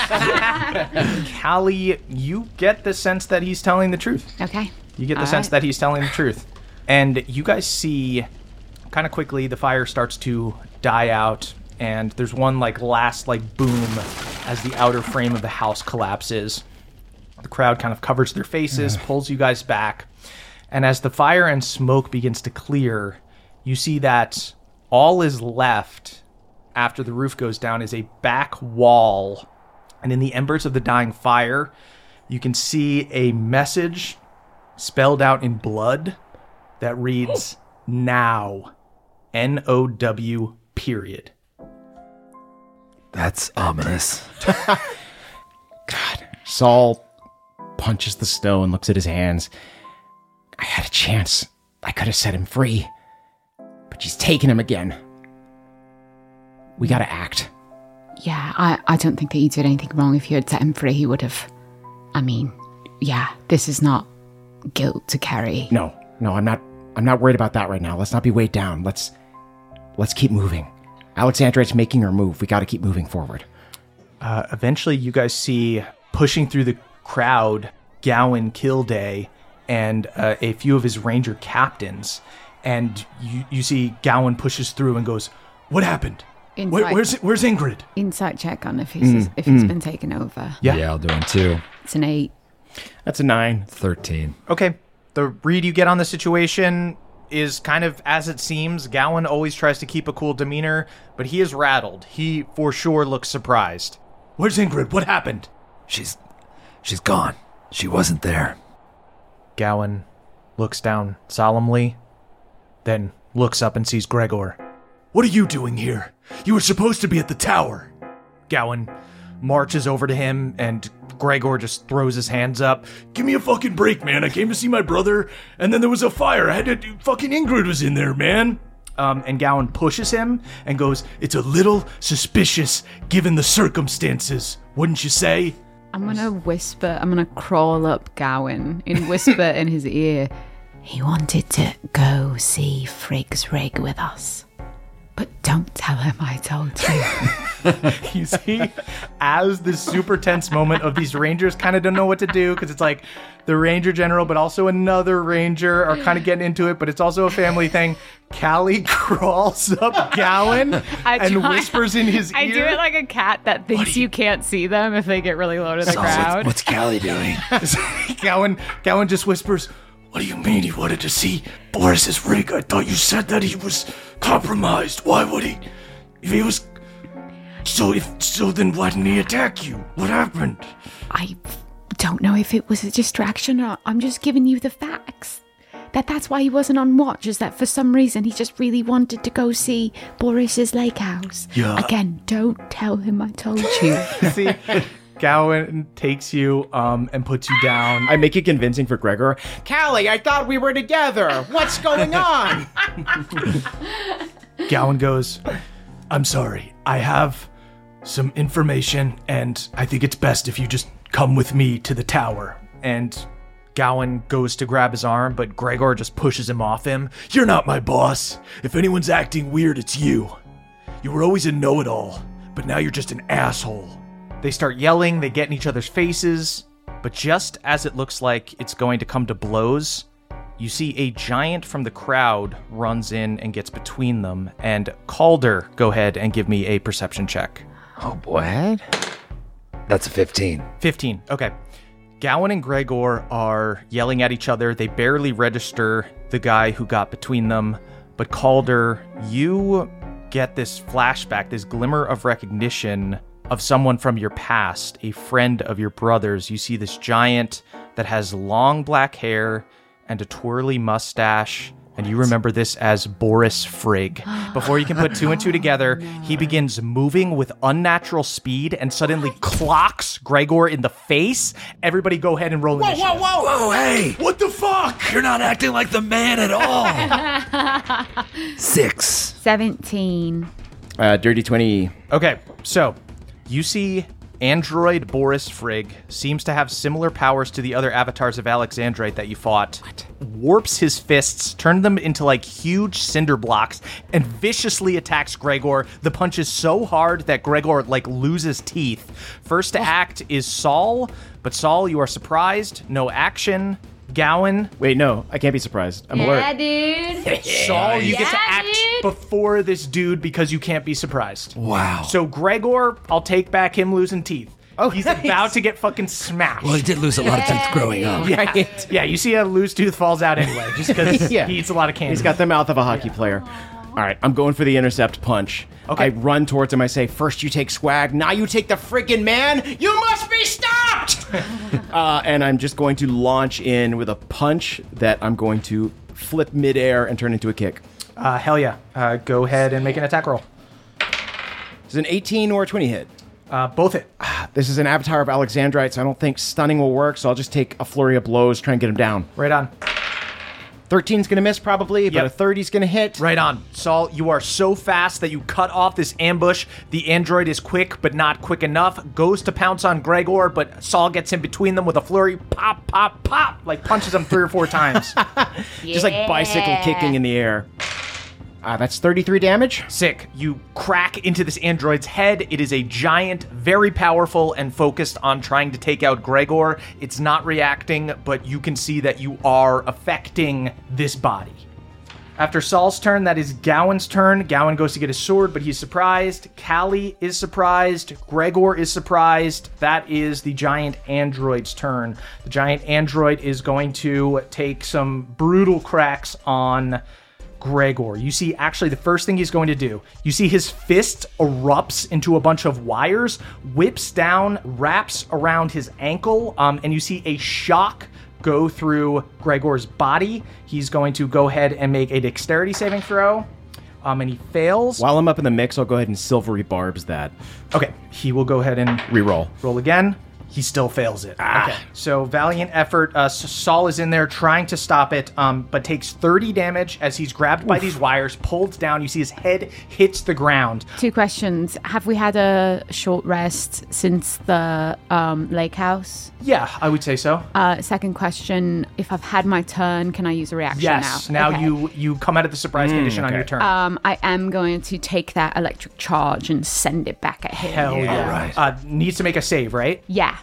Callie, you get the sense that he's telling the truth. Okay. You get the All sense right. that he's telling the truth. And you guys see kind of quickly the fire starts to die out and there's one like last like boom as the outer frame of the house collapses. The crowd kind of covers their faces, pulls you guys back, and as the fire and smoke begins to clear, you see that all is left after the roof goes down is a back wall, and in the embers of the dying fire, you can see a message spelled out in blood that reads, now, N O W, period. That's ominous. God. Saul punches the snow and looks at his hands. I had a chance. I could have set him free. But she's taken him again. We gotta act. Yeah, I, I don't think that you did anything wrong. If you had set him free, he would have. I mean, yeah, this is not guilt to carry. No, no, I'm not I'm not worried about that right now. Let's not be weighed down. Let's let's keep moving. Alexandra's making her move. We gotta keep moving forward. Uh, eventually, you guys see, pushing through the crowd, Gowan Kilday and uh, a few of his ranger captains. And you, you see Gowan pushes through and goes, what happened? Insight, Where, where's where's Ingrid? Insight check on if he's, Mm, if he's mm. been taken over. Yeah. Yeah, I'll do one too. It's an eight. That's a nine. thirteen. Okay. The read you get on the situation is kind of as it seems. Gowan always tries to keep a cool demeanor, but he is rattled. He for sure looks surprised. Where's Ingrid? What happened? She's she's gone. She wasn't there. Gowan looks down solemnly, then looks up and sees Gregor. What are you doing here? You were supposed to be at the tower. Gowan marches over to him, and Gregor just throws his hands up. Give me a fucking break, man. I came to see my brother, and then there was a fire. I had to do... Fucking Ingrid was in there, man. Um, and Gowan pushes him and goes, it's a little suspicious given the circumstances, wouldn't you say? I'm going to whisper, I'm going to crawl up Gowan and whisper in his ear. He wanted to go see Frigg's rig with us. But don't tell him I told you. You see, as this super tense moment of these rangers kind of don't know what to do, because it's like the ranger general, but also another ranger are kind of getting into it, but it's also a family thing. Callie crawls up Gowan I and try- whispers in his I ear. do it like a cat that thinks you can't see them if they get really low to the So crowd. what's, what's Callie doing? Gowan, Gowan just whispers, what do you mean he wanted to see Boris's rig? I thought you said that he was compromised. Why would he? If he was... So if so, then why didn't he attack you? What happened? I don't know if it was a distraction or I'm just giving you the facts. That that's why he wasn't on watch, is that for some reason he just really wanted to go see Boris's lake house. Yeah. Again, don't tell him I told you. See, Gowan takes you um and puts you down. I make it convincing for Gregor. Callie, I thought we were together. What's going on? Gowan goes, I'm sorry. I have some information, and I think it's best if you just come with me to the tower. And Gowan goes to grab his arm, but Gregor just pushes him off him. You're not my boss. If anyone's acting weird, it's you. You were always a know-it-all, but now you're just an asshole. They start yelling, they get in each other's faces, but just as it looks like it's going to come to blows, you see a giant from the crowd runs in and gets between them. And Calder, go ahead and give me a perception check. Oh boy. That's a fifteen. fifteen, okay. Gowan and Gregor are yelling at each other. They barely register the guy who got between them. But Calder, you get this flashback, this glimmer of recognition of someone from your past, a friend of your brother's. You see this giant that has long black hair and a twirly mustache, and you remember this as Boris Frigg. Before you can put two and two together, he begins moving with unnatural speed and suddenly clocks Gregor in the face. Everybody go ahead and roll Whoa, initiative. whoa, whoa! Whoa, hey! What the fuck? You're not acting like the man at all. Six. seventeen. Uh, dirty twenty. Okay, so you see Android Boris Frigg seems to have similar powers to the other avatars of Alexandrite that you fought. What? Warps his fists, turns them into like huge cinder blocks, and viciously attacks Gregor. The punch is so hard that Gregor like loses teeth. First to act is Saul, but Saul, you are surprised. No action. Gowan, Wait, no, I can't be surprised. I'm Yeah, alert. dude. Saul, you get to Yeah, act dude. before this dude because you can't be surprised. Wow. So Gregor, I'll take back him losing teeth. Oh, He's nice. about to get fucking smashed. Well, he did lose a lot of teeth growing up. yeah, yeah. You see a loose tooth falls out anyway, just because Yeah. he eats a lot of candy. He's got the mouth of a hockey player. All right, I'm going for the intercept punch. Okay. I run towards him. I say, first you take swag, now you take the friggin' man. You must be stopped! uh, and I'm just going to launch in with a punch that I'm going to flip midair and turn into a kick. Uh, hell yeah. Uh, go ahead and make an attack roll. Is it an eighteen or a twenty hit? Uh, both hit. This is an avatar of Alexandrite, so I don't think stunning will work, so I'll just take a flurry of blows, try and get him down. Right on. thirteen's going to miss probably, but Yep. a thirty's going to hit. Right on. Saul, you are so fast that you cut off this ambush. The android is quick, but not quick enough. Goes to pounce on Gregor, but Saul gets in between them with a flurry. Pop, pop, pop. Like punches him three or four times. Just like bicycle kicking in the air. Uh, that's thirty-three damage. Sick. You crack into this android's head. It is a giant, very powerful, and focused on trying to take out Gregor. It's not reacting, but you can see that you are affecting this body. After Saul's turn, that is Gowan's turn. Gowan goes to get his sword, but he's surprised. Callie is surprised. Gregor is surprised. That is the giant android's turn. The giant android is going to take some brutal cracks on Gregor. You see, actually, the first thing he's going to do, you see his fist erupts into a bunch of wires, whips down, wraps around his ankle, um, and you see a shock go through Gregor's body. He's going to go ahead and make a dexterity saving throw, um, and he fails. While I'm up in the mix, I'll go ahead and silvery barbs that. Okay, he will go ahead and Reroll. roll again. He still fails it. Okay. So valiant effort. Uh, S- Saul is in there trying to stop it, um, but takes thirty damage as he's grabbed by these wires, pulled down. You see his head hits the ground. Two questions. Have we had a short rest since the um, lake house? Yeah, I would say so. Uh, second question. If I've had my turn, can I use a reaction Yes. now? Now Okay. you you come out of the surprise condition on okay. your turn. Um, I am going to take that electric charge and send it back at him. Hell yeah. right. Uh, needs to make a save, right? Yeah.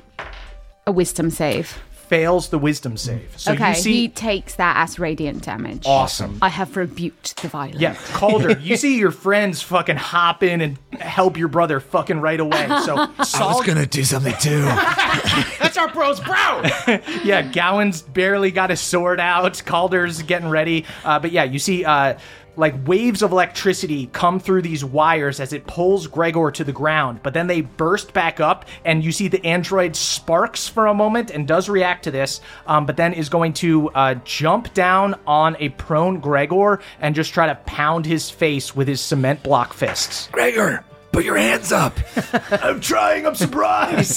A wisdom save. Fails the wisdom save. So okay, you see. he takes that as radiant damage. Awesome. I have rebuked the violence. Yeah, Calder, you see your friends fucking hop in and help your brother fucking right away. So I Saul, was gonna do something too. That's our bro's bro! yeah, Gowan's barely got his sword out. Calder's getting ready. Uh, but yeah, you see uh, like waves of electricity come through these wires as it pulls Gregor to the ground. But then they burst back up, and you see the android sparks for a moment and does react to this, um, but then is going to uh, jump down on a prone Gregor and just try to pound his face with his cement block fists. Gregor, put your hands up. I'm trying, I'm surprised.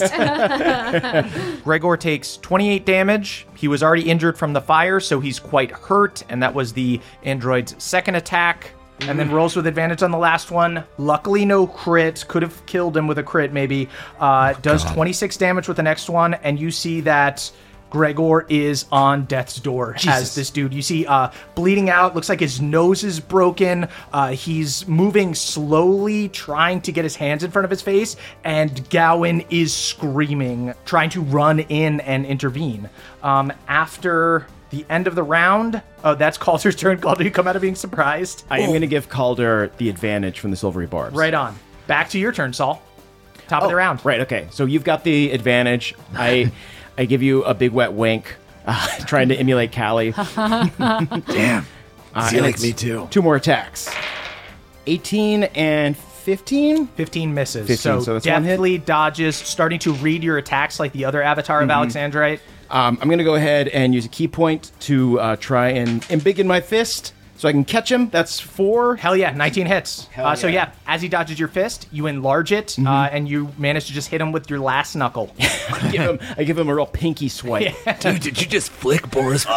Gregor takes twenty-eight damage. He was already injured from the fire, so he's quite hurt, and that was the android's second attack. And then rolls with advantage on the last one. Luckily, no crit. Could have killed him with a crit, maybe. Uh, does twenty-six damage with the next one, and you see that Gregor is on death's door as this dude. You see uh, bleeding out. Looks like his nose is broken. Uh, he's moving slowly, trying to get his hands in front of his face. And Gowan is screaming, trying to run in and intervene. Um, after the end of the round, oh, that's Calder's turn. Calder, you come out of being surprised. I am going to give Calder the advantage from the silvery barbs. Right on. Back to your turn, Saul. Top of the round. Right, okay. So you've got the advantage. I I give you a big wet wink, uh, trying to emulate Callie. Damn. Uh, See, and like it's me too. Two more attacks. eighteen and fifteen? fifteen misses. fifteen, so so that's one hit? deftly dodges, starting to read your attacks like the other avatar of Alexandrite. Um, I'm going to go ahead and use a key point to uh, try and embiggen my fist so I can catch him. That's four. Hell yeah, nineteen hits. Hell uh, So yeah. yeah, as he dodges your fist, you enlarge it, uh, and you manage to just hit him with your last knuckle. I, give him, I give him a real pinky swipe. Dude, did you just flick Boris?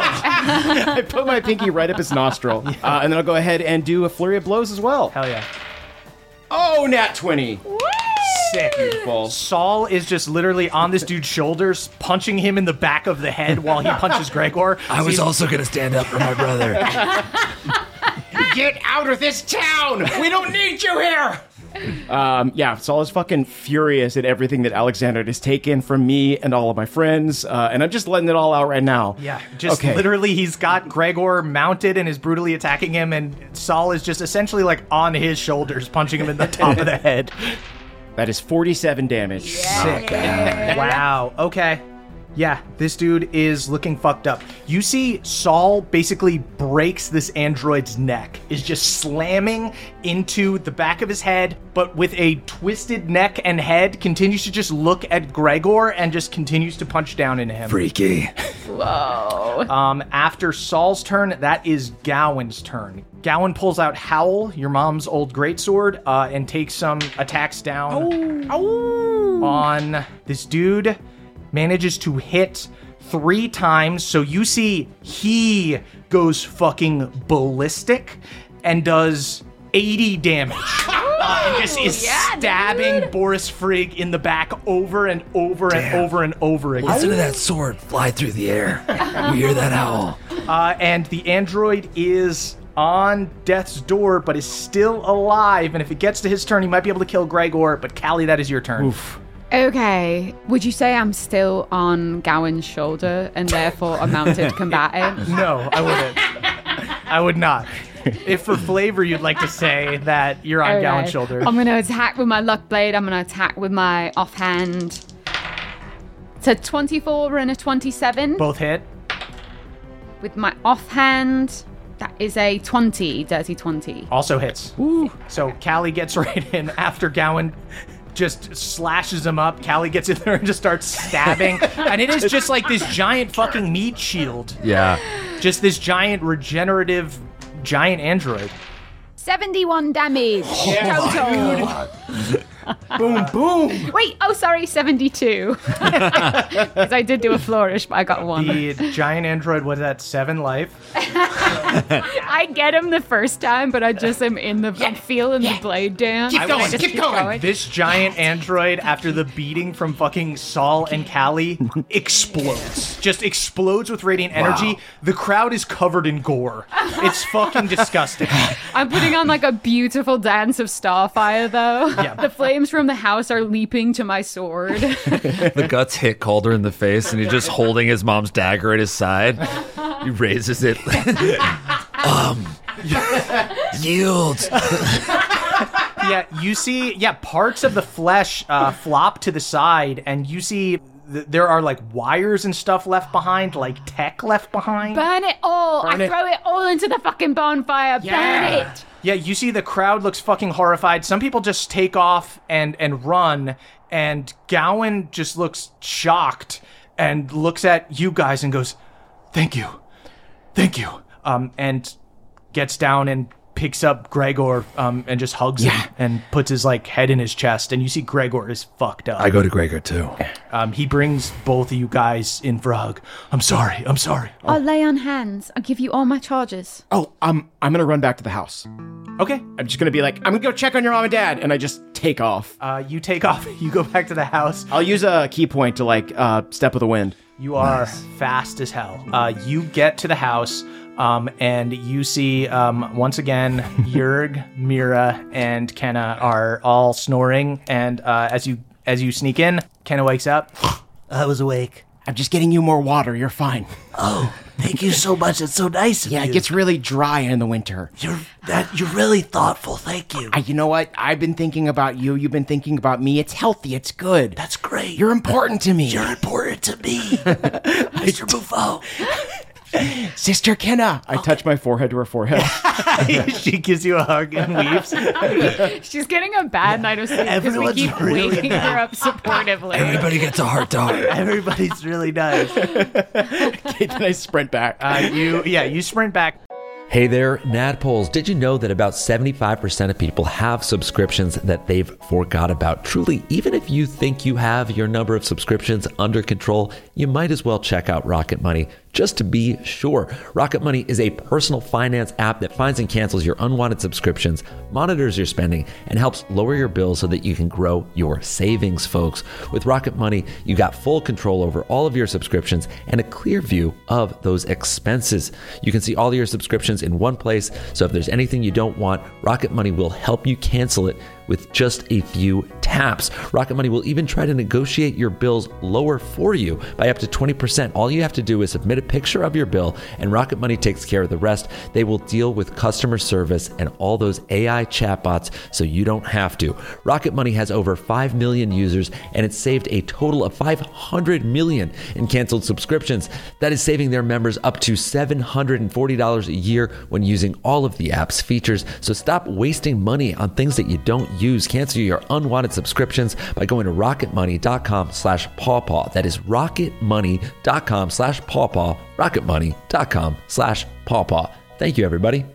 I put my pinky right up his nostril. Uh, and then I'll go ahead and do a flurry of blows as well. Hell yeah. Oh, nat twenty. Sick. Beautiful. Saul is just literally on this dude's shoulders, punching him in the back of the head while he punches Gregor. I was See- also gonna stand up for my brother. Get out of this town! We don't need you here! Um, yeah, Saul is fucking furious at everything that Alexander has taken from me and all of my friends, uh, and I'm just letting it all out right now. Yeah, just Okay. literally he's got Gregor mounted and is brutally attacking him, and Saul is just essentially like on his shoulders, punching him in the top of the head. That is forty-seven damage. Sick. Wow. Okay. Yeah, this dude is looking fucked up. You see Saul basically breaks this android's neck, is just slamming into the back of his head, but with a twisted neck and head, continues to just look at Gregor and just continues to punch down into him. Freaky. Whoa. Um, after Saul's turn, that is Gowan's turn. Gowan pulls out Howl, your mom's old greatsword, uh, and takes some attacks down on this dude. Manages to hit three times. So you see he goes fucking ballistic and does eighty damage. Uh, and just is yeah, stabbing dude. Boris Frigg in the back over and over and Damn. over and over again. Listen to that sword fly through the air. You hear that howl? Uh, and the android is on death's door, but is still alive. And if it gets to his turn, he might be able to kill Gregor. But Callie, that is your turn. Oof. Okay. Would you say I'm still on Gowan's shoulder and therefore a mounted combatant? No, I wouldn't. I would not. If for flavor you'd like to say that you're on Okay. Gowan's shoulder. I'm going to attack with my luck blade. I'm going to attack with my offhand. It's a twenty-four and a twenty-seven. Both hit. With my offhand, that is a twenty, dirty twenty. Also hits. Ooh. So Callie gets right in after Gowan just slashes him up. Callie gets in there and just starts stabbing. And it is just like this giant fucking meat shield. Yeah. Just this giant regenerative giant android. seventy-one damage total. Boom, boom. Wait, oh, sorry, seventy-two. Because I did do a flourish, but I got one. The giant android was at seven life. I get him the first time, but I just am in the, I'm feeling the blade dance. Keep I going, just keep going. This giant android, after the beating from fucking Saul and Callie, explodes. Just explodes with radiant energy. The crowd is covered in gore. It's fucking disgusting. I'm putting on like a beautiful dance of starfire, though. Yeah. The flames from the house are leaping to my sword. The guts hit Calder in the face, and he's just holding his mom's dagger at his side. He raises it. Um, yield. Yeah, you see, yeah, parts of the flesh uh, flop to the side, and you see th- there are like wires and stuff left behind, like tech left behind. Burn it all. Burn I it. throw it all into the fucking bonfire. Burn it. Yeah, you see the crowd looks fucking horrified. Some people just take off and and run, and Gowan just looks shocked and looks at you guys and goes, "Thank you, thank you," um, and gets down and picks up Gregor um, and just hugs him and puts his like head in his chest. And you see Gregor is fucked up. I go to Gregor too. Um, he brings both of you guys in for a hug. I'm sorry. I'm sorry. I'll lay on hands. I'll give you all my charges. Oh, um, I'm gonna run back to the house. Okay. I'm just gonna be like, I'm gonna go check on your mom and dad, and I just take off. Uh, you take off. You go back to the house. I'll use a key point to like uh, step of the wind. You are fast as hell. Uh, you get to the house, um, and you see um, once again Jurg, Mira, and Kenna are all snoring. And uh, as you as you sneak in, Kenna wakes up. I was awake. I'm just getting you more water. You're fine. Oh, thank you so much. It's so nice of Yeah, you. it gets really dry in the winter. You're that. You're really thoughtful. Thank you. I, you know what? I've been thinking about you. You've been thinking about me. It's healthy. It's good. That's great. You're important to me. You're important to me, Mister Buffo. Sister Kenna. I touch my forehead to her forehead. She gives you a hug and leaves. She's getting a bad night of sleep because we Everyone's keep really waking bad. her up supportively. Everybody gets a heart to heart. Everybody's really nice. Okay, then I sprint back. Uh, you yeah, you sprint back. Hey there, Nadpoles. Did you know that about seventy-five percent of people have subscriptions that they've forgot about? Truly, even if you think you have your number of subscriptions under control, you might as well check out Rocket Money just to be sure. Rocket Money is a personal finance app that finds and cancels your unwanted subscriptions, monitors your spending, and helps lower your bills so that you can grow your savings, folks. With Rocket Money, you got full control over all of your subscriptions and a clear view of those expenses. You can see all of your subscriptions in one place, so if there's anything you don't want, Rocket Money will help you cancel it with just a few taps. Rocket Money will even try to negotiate your bills lower for you by up to twenty percent. All you have to do is submit a picture of your bill, and Rocket Money takes care of the rest. They will deal with customer service and all those A I chatbots so you don't have to. Rocket Money has over five million users, and it's saved a total of five hundred million in canceled subscriptions. That is saving their members up to seven hundred forty dollars a year when using all of the app's features. So stop wasting money on things that you don't use. Cancel your unwanted subscriptions by going to rocketmoney.com slash pawpaw. That is rocketmoney.com slash pawpaw. rocketmoney.com slash pawpaw. Thank you, everybody.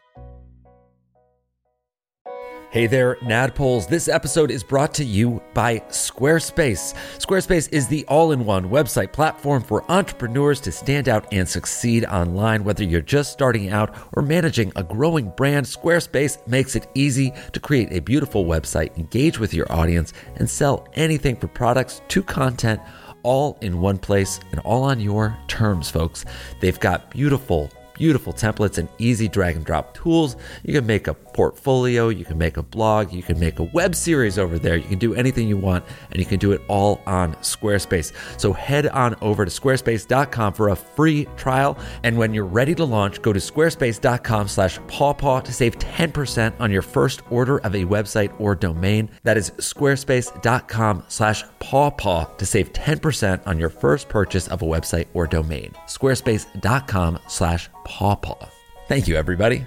Hey there, Nadpoles. This episode is brought to you by Squarespace. Squarespace is the all-in-one website platform for entrepreneurs to stand out and succeed online. Whether you're just starting out or managing a growing brand, Squarespace makes it easy to create a beautiful website, engage with your audience, and sell anything from products to content, all in one place and all on your terms, folks. They've got beautiful Beautiful templates and easy drag and drop tools. You can make a portfolio, you can make a blog, you can make a web series over there. You can do anything you want, and you can do it all on Squarespace. So head on over to squarespace dot com for a free trial. And when you're ready to launch, go to squarespace.com slash pawpaw to save ten percent on your first order of a website or domain. That is squarespace.com slash pawpaw to save ten percent on your first purchase of a website or domain. Squarespace.com slash pawpaw. Thank you, everybody.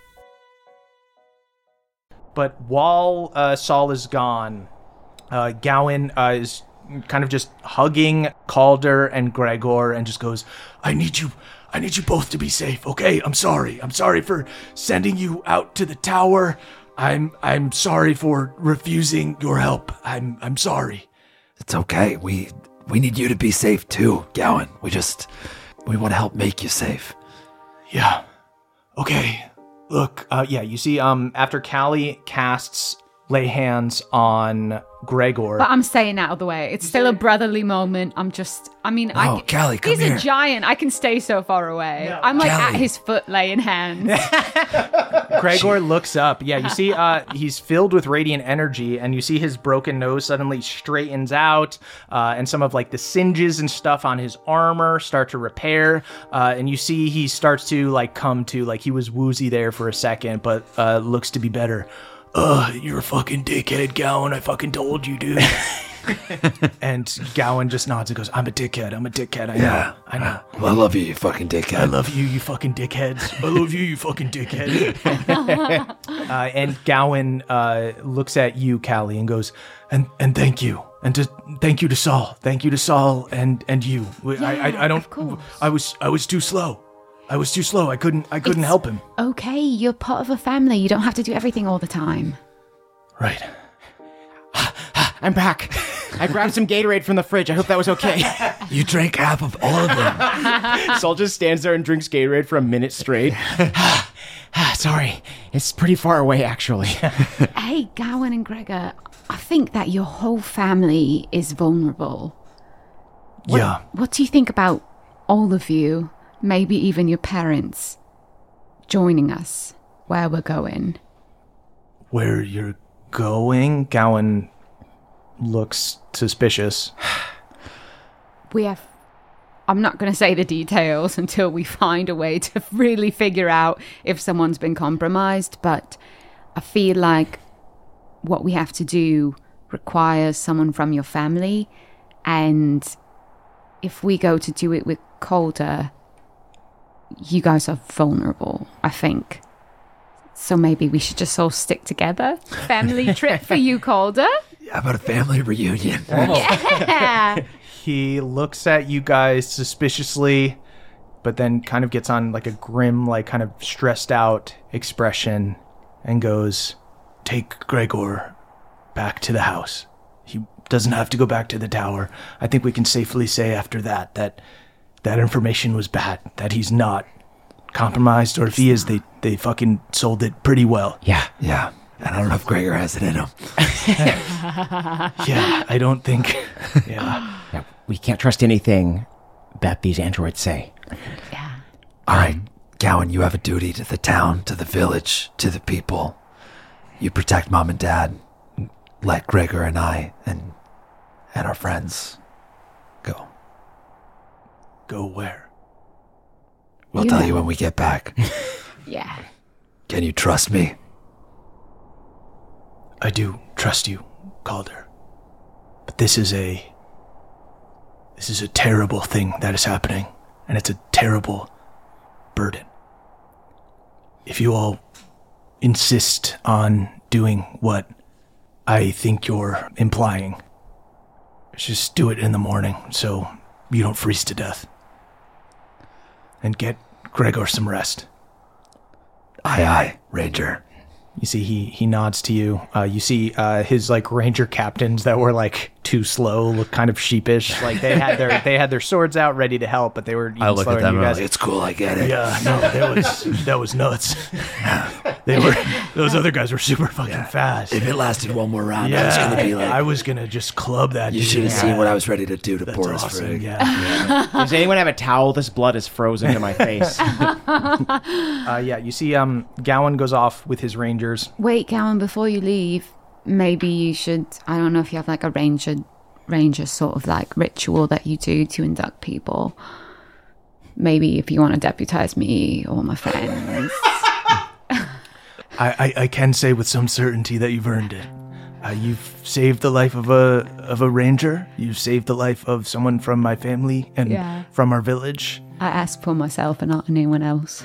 But while uh, Saul is gone, uh, Gowan uh, is kind of just hugging Calder and Gregor and just goes, I need you. I need you both to be safe, okay? I'm sorry. I'm sorry for sending you out to the tower. I'm I'm sorry for refusing your help. I'm I'm sorry. It's okay. We we need you to be safe too, Gowan. We just we want to help make you safe. Yeah. Okay. Look, uh, yeah, you see, um, after Callie casts lay hands on Gregor. But I'm staying out of the way. It's still a brotherly moment. I'm just, I mean, Oh, I, Callie, come he's here. a giant. I can stay so far away. No. I'm like Callie. at his foot laying hands. Gregor looks up. Yeah, you see, uh, he's filled with radiant energy, and you see his broken nose suddenly straightens out, uh, and some of like the singes and stuff on his armor start to repair, uh, and you see he starts to like come to, like he was woozy there for a second, but uh, looks to be better. Ugh, you're a fucking dickhead, Gowan. I fucking told you, dude. And Gowan just nods and goes, I'm a dickhead. I'm a dickhead. I know. Yeah. I know. Well, I love you, you fucking dickhead. I love you, you fucking dickheads. I love you, you fucking dickhead. Uh, and Gowan uh, looks at you, Callie, and goes, And and thank you. And to thank you to Saul. Thank you to Saul and and you. I, I I don't of course. I was I was too slow. I was too slow. I couldn't I couldn't It's help him. Okay, you're part of a family. You don't have to do everything all the time. Right. I'm back. I grabbed some Gatorade from the fridge. I hope that was okay. You drank half of all of them. Saul just stands there and drinks Gatorade for a minute straight. Sorry, it's pretty far away, actually. Hey, Gowan and Gregor, I think that your whole family is vulnerable. What, Yeah. What do you think about all of you, maybe even your parents, joining us where we're going? where you're going? Gowan looks suspicious. We have... I'm not going to say the details until we find a way to really figure out if someone's been compromised, but I feel like what we have to do requires someone from your family, and if we go to do it with Calder, you guys are vulnerable, I think. So maybe we should just all stick together. Family trip for you, Calder. How about a family reunion? Yeah. He looks at you guys suspiciously, but then kind of gets on like a grim, like kind of stressed out expression and goes, Take Gregor back to the house. He doesn't have to go back to the tower. I think we can safely say after that that that information was bad, that he's not compromised, or if he is, they, they fucking sold it pretty well. Yeah. Yeah. And I don't know if Gregor has it in him. Yeah, I don't think... Yeah. Yeah, we can't trust anything that these androids say. Yeah. All right, Gowan, you have a duty to the town, to the village, to the people. You protect mom and dad. let Gregor and I and and our friends go. Go where? We'll You tell know. you when we get back. Yeah. Can you trust me? I do trust you, Calder. But this is a... This is a terrible thing that is happening. And it's a terrible burden. If you all insist on doing what I think you're implying, just do it in the morning so you don't freeze to death. And get Gregor some rest. Aye, aye, Ranger. You see, he he nods to you. Uh, you see uh, his like ranger captains that were like too slow, look kind of sheepish. Like they had their they had their swords out, ready to help, but they were even I look slower at than them you and I'm guys. like, It's cool, I get it. Yeah, no, that was that was nuts. They were those other guys were super fucking fast. If it lasted one more round, I was Yeah, gonna be like, I was gonna just club that. you dude. should have seen what I was ready to do to That's Boris awesome. Frigg. Yeah. Does anyone have a towel? This blood is frozen to my face. Uh, yeah, you see, um, Gowan goes off with his rangers. Wait, Gowan, before you leave, maybe you should, I don't know if you have like a ranger, ranger sort of like ritual that you do to induct people. Maybe if you want to deputize me or my friends. I, I, I can say with some certainty that you've earned it. Uh, you've saved the life of a of a ranger. You've saved the life of someone from my family and Yeah. from our village. I ask for myself and not anyone else.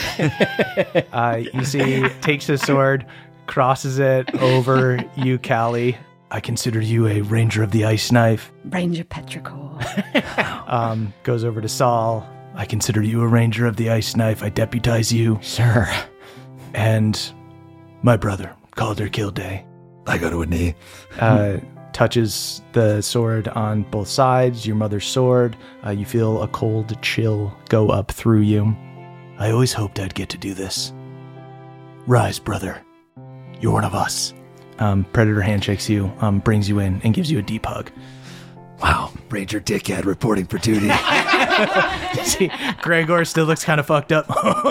Uh, you see, takes his sword, crosses it over you, Callie. I consider you a ranger of the ice knife. Ranger Petrichor. Um, goes over to Saul. I consider you a ranger of the ice knife. I deputize you. Sir. And my brother, Calder Kilday. I go to a knee. Uh, touches the sword on both sides, your mother's sword. Uh, you feel a cold chill go up through you. I always hoped I'd get to do this. Rise, brother. You're one of us. Um, Predator handshakes you, um, brings you in, and gives you a deep hug. Wow, Ranger Dickhead reporting for duty. See, Gregor still looks kind of fucked up.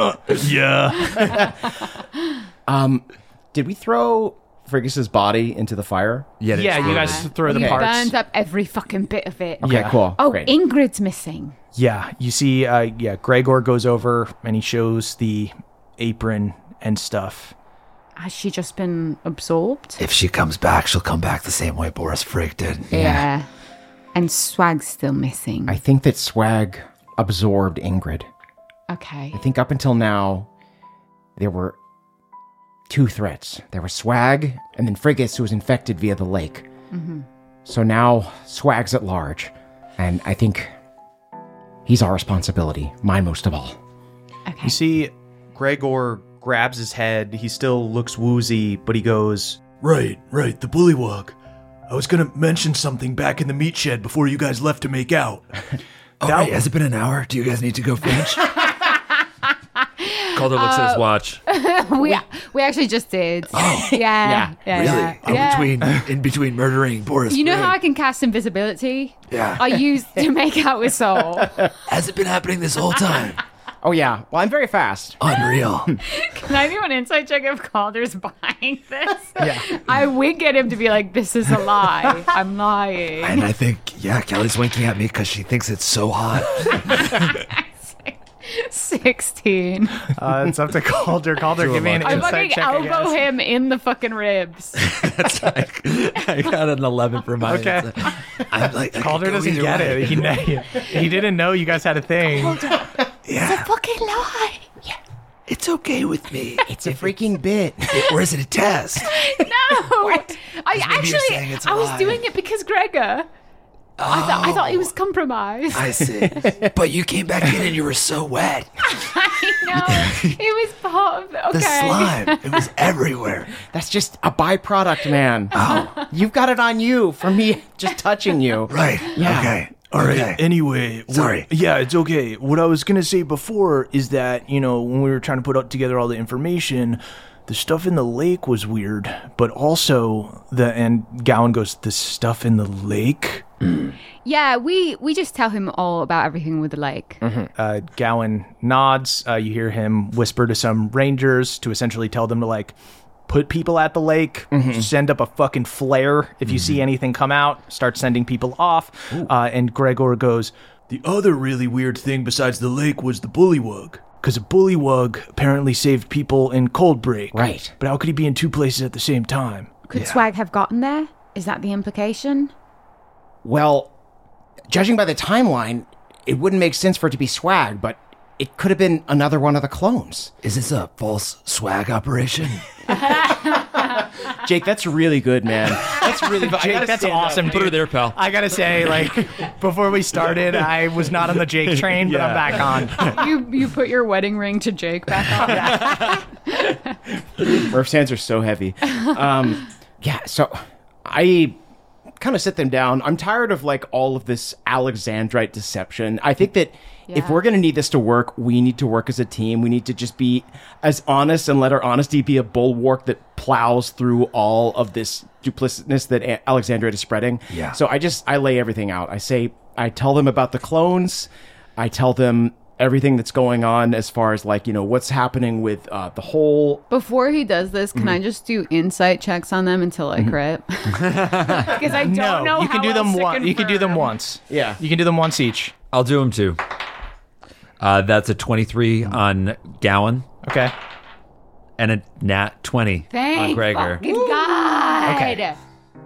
Yeah. Um, did we throw Friggis's body into the fire? Yeah, Yeah, you guys throw the He parts. burns up every fucking bit of it. Okay, Yeah. cool. Oh, Great. Ingrid's missing. Yeah, you see, uh, yeah, Gregor goes over and he shows the apron and stuff. Has she just been absorbed? If she comes back, she'll come back the same way Boris Frigg did. Yeah. And Swag's still missing. I think that Swag absorbed Ingrid. Okay. I think up until now, there were two threats. There was Swag, and then Friggis, who was infected via the lake. Mm-hmm. So now Swag's at large, and I think he's our responsibility, mine most of all. Okay. You see, Gregor grabs his head. He still looks woozy, but he goes, Right, right, the bullywug. I was gonna mention something back in the meat shed before you guys left to make out. All right, has it been an hour? Do you guys need to go finish? Calder looks at his watch. we we actually just did. Oh. Yeah. Yeah. really? Yeah. In yeah. between, in between murdering Boris You know Frigg? how I can cast invisibility? Yeah. I used to make out with Soul. Has it been happening this whole time? Oh yeah, well I'm very fast. Unreal. Can I do an insight check if Calder's buying this? Yeah. I would get him to be like, this is a lie. I'm lying. And I think, yeah, Kelly's winking at me because she thinks it's so hot. sixteen. uh, it's up to Calder. Calder, give me an I insight fucking check, I elbow guess. him in the fucking ribs. That's like, I got an eleven for mine. Okay. I'm like, I Calder could go doesn't either get way. it. He, kn- he didn't know you guys had a thing. Yeah, Fucking lie. it's okay with me. It's a freaking bit. It- or is it a test? No. I maybe you're actually, saying it's a I was lie. doing it because Gregor. I, thought I thought he was compromised. I see. But you came back in and you were so wet. I know. It was part of the, okay. The slime, it was everywhere. That's just a byproduct, man. Oh. You've got it on you for me just touching you. Right. Yeah. Okay. All right. Okay. Anyway, what- Sorry. yeah, it's okay. What I was gonna say before is that, you know, when we were trying to put out together all the information, the stuff in the lake was weird, but also the and Gowan goes, the stuff in the lake. Yeah, we we just tell him all about everything with the lake. Uh, Gowan nods. Uh, you hear him whisper to some rangers to essentially tell them to like put people at the lake, Mm-hmm. send up a fucking flare if you see anything come out, start sending people off. Uh, and Gregor goes, The other really weird thing besides the lake was the bullywug. Because a bullywug apparently saved people in Coldbreak. Right. But how could he be in two places at the same time? Could Swag have gotten there? Is that the implication? Well, judging by the timeline, it wouldn't make sense for it to be Swag, but it could have been another one of the clones. Is this a false swag operation? Jake, that's really good, man. That's really Jake, that's awesome, Put her dude. there, pal. I gotta say, like, before we started, I was not on the Jake train, but I'm back on. you you put your wedding ring to Jake back on. Murph's hands are so heavy. Um, yeah, so I kind of sit them down. I'm tired of like all of this Alexandrite deception. I think that if Yeah. we're going to need this to work, we need to work as a team. We need to just be as honest and let our honesty be a bulwark that plows through all of this duplicitousness that A- Alexandrite is spreading. Yeah. So I just, I lay everything out. I say, I tell them about the clones. I tell them everything that's going on as far as like, you know, what's happening with uh, the whole Before he does this, can I just do insight checks on them until I crit? Because I don't No, know you can how do them else to one. You can do them confirm. once. Yeah. You can do them once each. I'll do them too. Uh, that's a twenty-three on Gowan Okay. and a nat twenty Thank on Gregor. fucking God. Okay.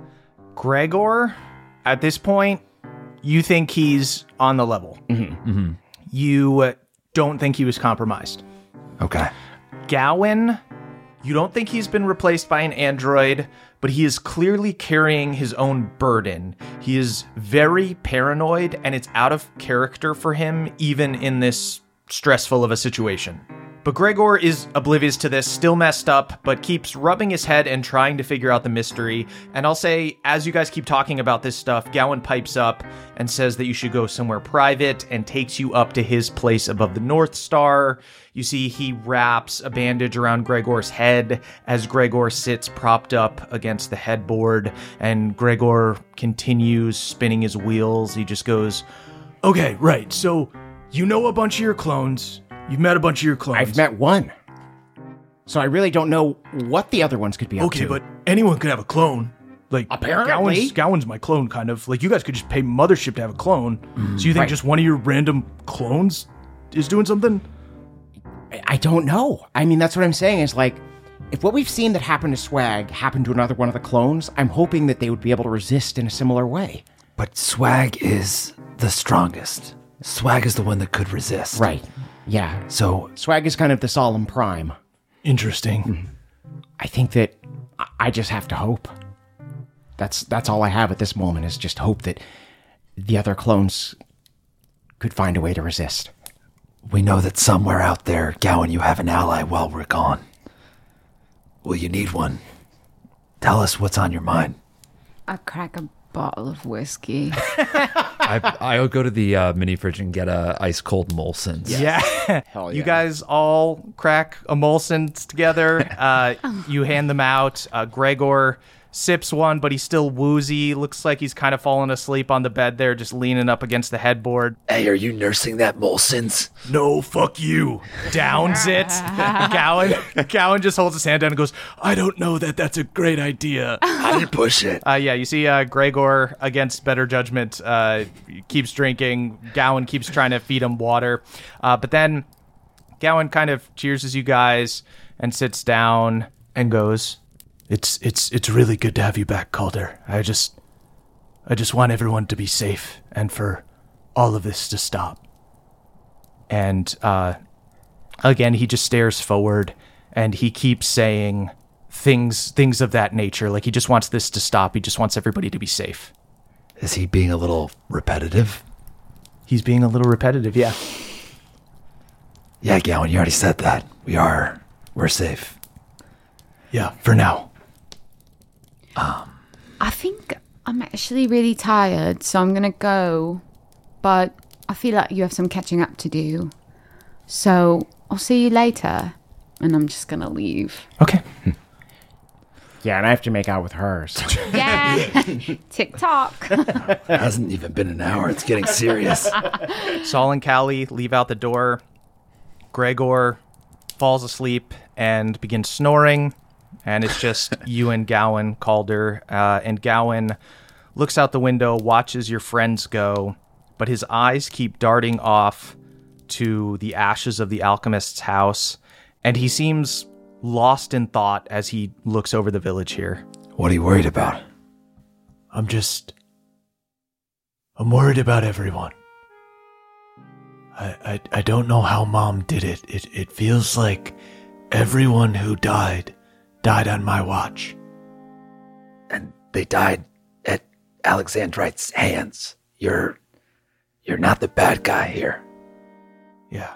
Gregor, at this point, you think he's on the level. Mm-hmm. You uh, don't think he was compromised. Okay. Gowan, you don't think he's been replaced by an android, but he is clearly carrying his own burden. He is very paranoid, and it's out of character for him, even in this stressful of a situation. But Gregor is oblivious to this, still messed up, but keeps rubbing his head and trying to figure out the mystery. And I'll say, as you guys keep talking about this stuff, Gowan pipes up and says that you should go somewhere private and takes you up to his place above the North Star. You see, he wraps a bandage around Gregor's head as Gregor sits propped up against the headboard, and Gregor continues spinning his wheels. He just goes, Okay, right. So you know a bunch of your clones. You've met a bunch of your clones. I've met one. So I really don't know what the other ones could be up Okay, to. but anyone could have a clone. Like, Apparently. Gowan's, Gowan's my clone, kind of. Like, you guys could just pay Mothership to have a clone. So you think Right. just one of your random clones is doing something? I- I don't know. I mean, that's what I'm saying is like, if what we've seen that happened to Swag happened to another one of the clones, I'm hoping that they would be able to resist in a similar way. But swag is the strongest. Swag is the one that could resist. Right. Yeah. So Swag is kind of the solemn prime. Interesting. I think that I- I just have to hope. That's that's all I have at this moment is just hope that the other clones could find a way to resist. we know that somewhere out there, Gowan, you have an ally while we're gone. Well, you need one. Tell us what's on your mind. I crack a bottle of whiskey. I, I'll go to the uh, mini fridge and get a ice cold Molson's. yeah. Hell You yeah. guys all crack emulsions together. Uh, you hand them out. Uh, Gregor sips one, but he's still woozy. Looks like he's kind of fallen asleep on the bed there, just leaning up against the headboard. Hey, are you nursing that Molson's? No, fuck you. Downs it. Gowan, Gowan just holds his hand down and goes, I don't know that that's a great idea. How do you push it? Uh, yeah, you see uh, Gregor, against better judgment, uh, keeps drinking. Gowan keeps trying to feed him water. Uh, but then Gowan kind of cheers you guys and sits down and goes, It's it's it's really good to have you back, Calder. I just I just want everyone to be safe and for all of this to stop. and uh, again, he just stares forward and he keeps saying things things of that nature. Like he just wants this to stop. He just wants everybody to be safe. Is he being a little repetitive? He's being a little repetitive, yeah. Yeah, Gowan, you already said that. We are. We're safe. Yeah, for now. I think I'm actually really tired, so I'm gonna go. But I feel like you have some catching up to do. So I'll see you later. And I'm just gonna leave. Okay. Yeah, and I have to make out with hers. Yeah. TikTok. Hasn't even been an hour. It's getting serious. Saul and Callie leave out the door. Gregor falls asleep and begins snoring. and it's just you and Gowan, Calder, uh, and Gowan looks out the window, watches your friends go, but his eyes keep darting off to the ashes of the alchemist's house, and he seems lost in thought as he looks over the village here. What are you worried about? I'm just... I'm worried about everyone. I, I, I don't know how Mom did it. It it feels like everyone who died, died on my watch. And they died at Alexandrite's hands. You're... You're not the bad guy here. Yeah.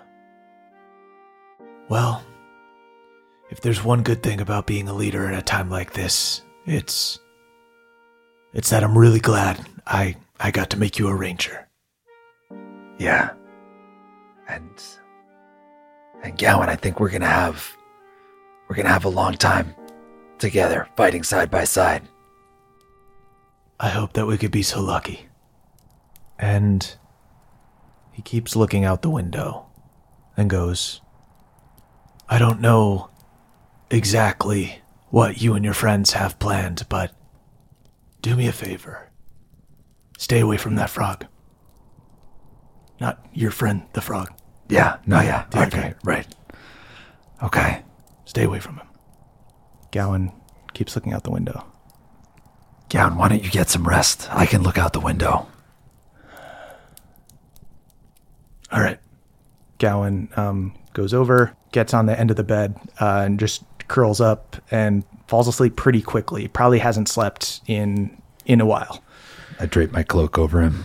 Well, if there's one good thing about being a leader at a time like this, it's... It's that I'm really glad I, I got to make you a ranger. Yeah. And... And Gowan, I think we're gonna have... We're gonna have a long time together, fighting side by side. I hope that we could be so lucky. And he keeps looking out the window and goes, I don't know exactly what you and your friends have planned, but do me a favor. Stay away from that frog. Not your friend, the frog. Yeah, no, yeah. The Okay, guy. right. Okay. Stay away from him. Gowan keeps looking out the window. Gowan, why don't you get some rest? I can look out the window. All right. Gowan um, goes over, gets on the end of the bed, uh, and just curls up and falls asleep pretty quickly. Probably hasn't slept in in a while. I drape my cloak over him.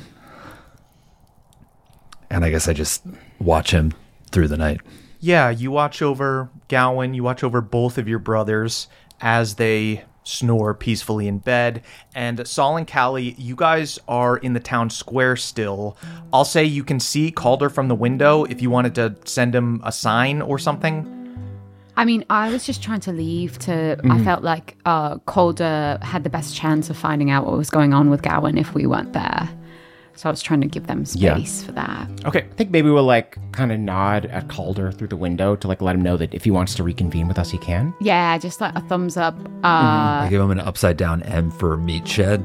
And I guess I just watch him through the night. Yeah, you watch over Gowan, you watch over both of your brothers as they snore peacefully in bed. And Saul and Callie, you guys are in the town square still. I'll say you can see Calder from the window if you wanted to send him a sign or something. I mean, I was just trying to leave to... Mm-hmm. I felt like uh, Calder had the best chance of finding out what was going on with Gowan if we weren't there. So I was trying to give them space Yeah. for that. Okay. I think maybe we'll like kind of nod at Calder through the window to like let him know that if he wants to reconvene with us, he can. Yeah, just like a thumbs up. Uh, I give him an upside down M for meat shed.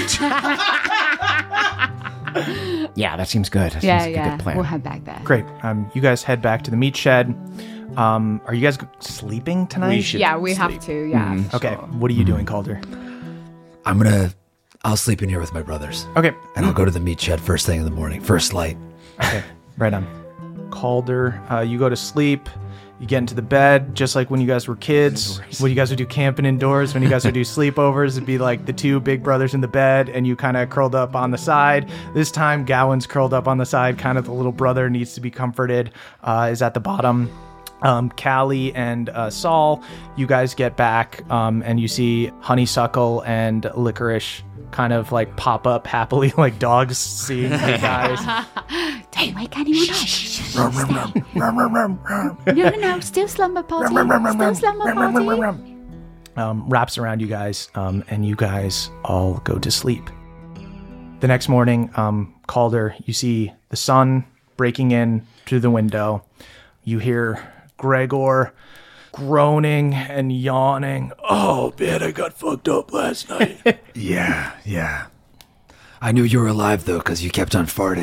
Yeah, that seems good. That yeah, seems like a yeah. good plan. We'll head back there. Great. Um, you guys head back to the meat shed. Um, are you guys g- sleeping tonight? We should Yeah, we sleep. have to. Yeah. Mhm. Okay. What are you doing, Calder? I'm gonna... I'll sleep in here with my brothers. Okay. And I'll go to the meat shed first thing in the morning. First light. Okay. Right on. Calder, uh, you go to sleep. You get into the bed, just like when you guys were kids. When you guys would do camping indoors, when you guys would do sleepovers, it'd be like the two big brothers in the bed, and you kind of curled up on the side. This time, Gowan's curled up on the side. Kind of the little brother needs to be comforted, uh, is at the bottom. Um, Callie and uh, Saul, you guys get back, um, and you see Honeysuckle and Licorice kind of like pop up happily, like dogs seeing the guys. Don't wake anyone up. No, no, no. Still slumber party. Still slumber party. Um, wraps around you guys, um, and you guys all go to sleep. The next morning, um, Calder, you see the sun breaking in through the window. You hear Gregor groaning and yawning. Oh, man, I got fucked up last night. Yeah, yeah. I knew you were alive, though, because you kept on farting.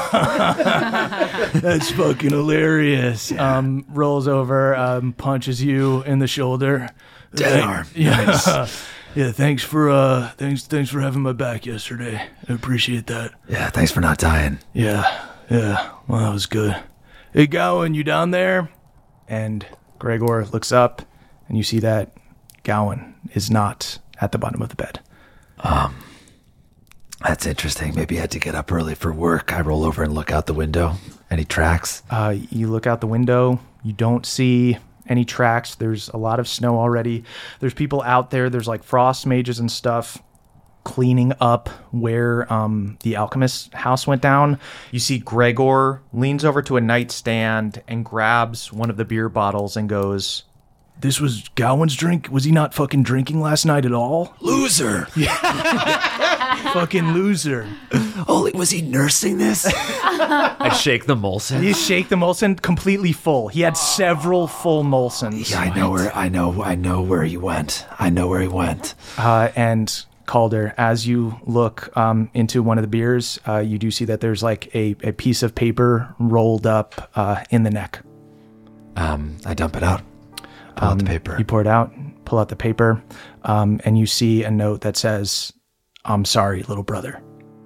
That's fucking hilarious. Um, rolls over, um, punches you in the shoulder. Dead Thank- arm. Yeah. Nice. Yeah, thanks for uh thanks thanks for having my back yesterday. I appreciate that. Yeah, thanks for not dying. Yeah. Yeah. Well, that was good. Hey, Gowan, you down there? And Gregor looks up, and you see that Gowan is not at the bottom of the bed. Um, that's interesting. Maybe I had to get up early for work. I roll over and look out the window. Any tracks? Uh, you look out the window. You don't see any tracks. There's a lot of snow already. There's people out there. There's like frost mages and stuff cleaning up where um, the alchemist's house went down. You see Gregor leans over to a nightstand and grabs one of the beer bottles and goes, This was Gowan's drink? Was he not fucking drinking last night at all? Loser! fucking loser. Holy, was he nursing this? I shake the Molson. You shake the Molson completely full. He had several full Molsons. Yeah, I know where I know I know where he went. I know where he went. Uh, and Calder, as you look um, into one of the beers, uh, you do see that there's like a, a piece of paper rolled up uh, in the neck. Um, I dump it out. Pull Um, out the paper. You pour it out, pull out the paper, um, and you see a note that says, "I'm sorry, little brother."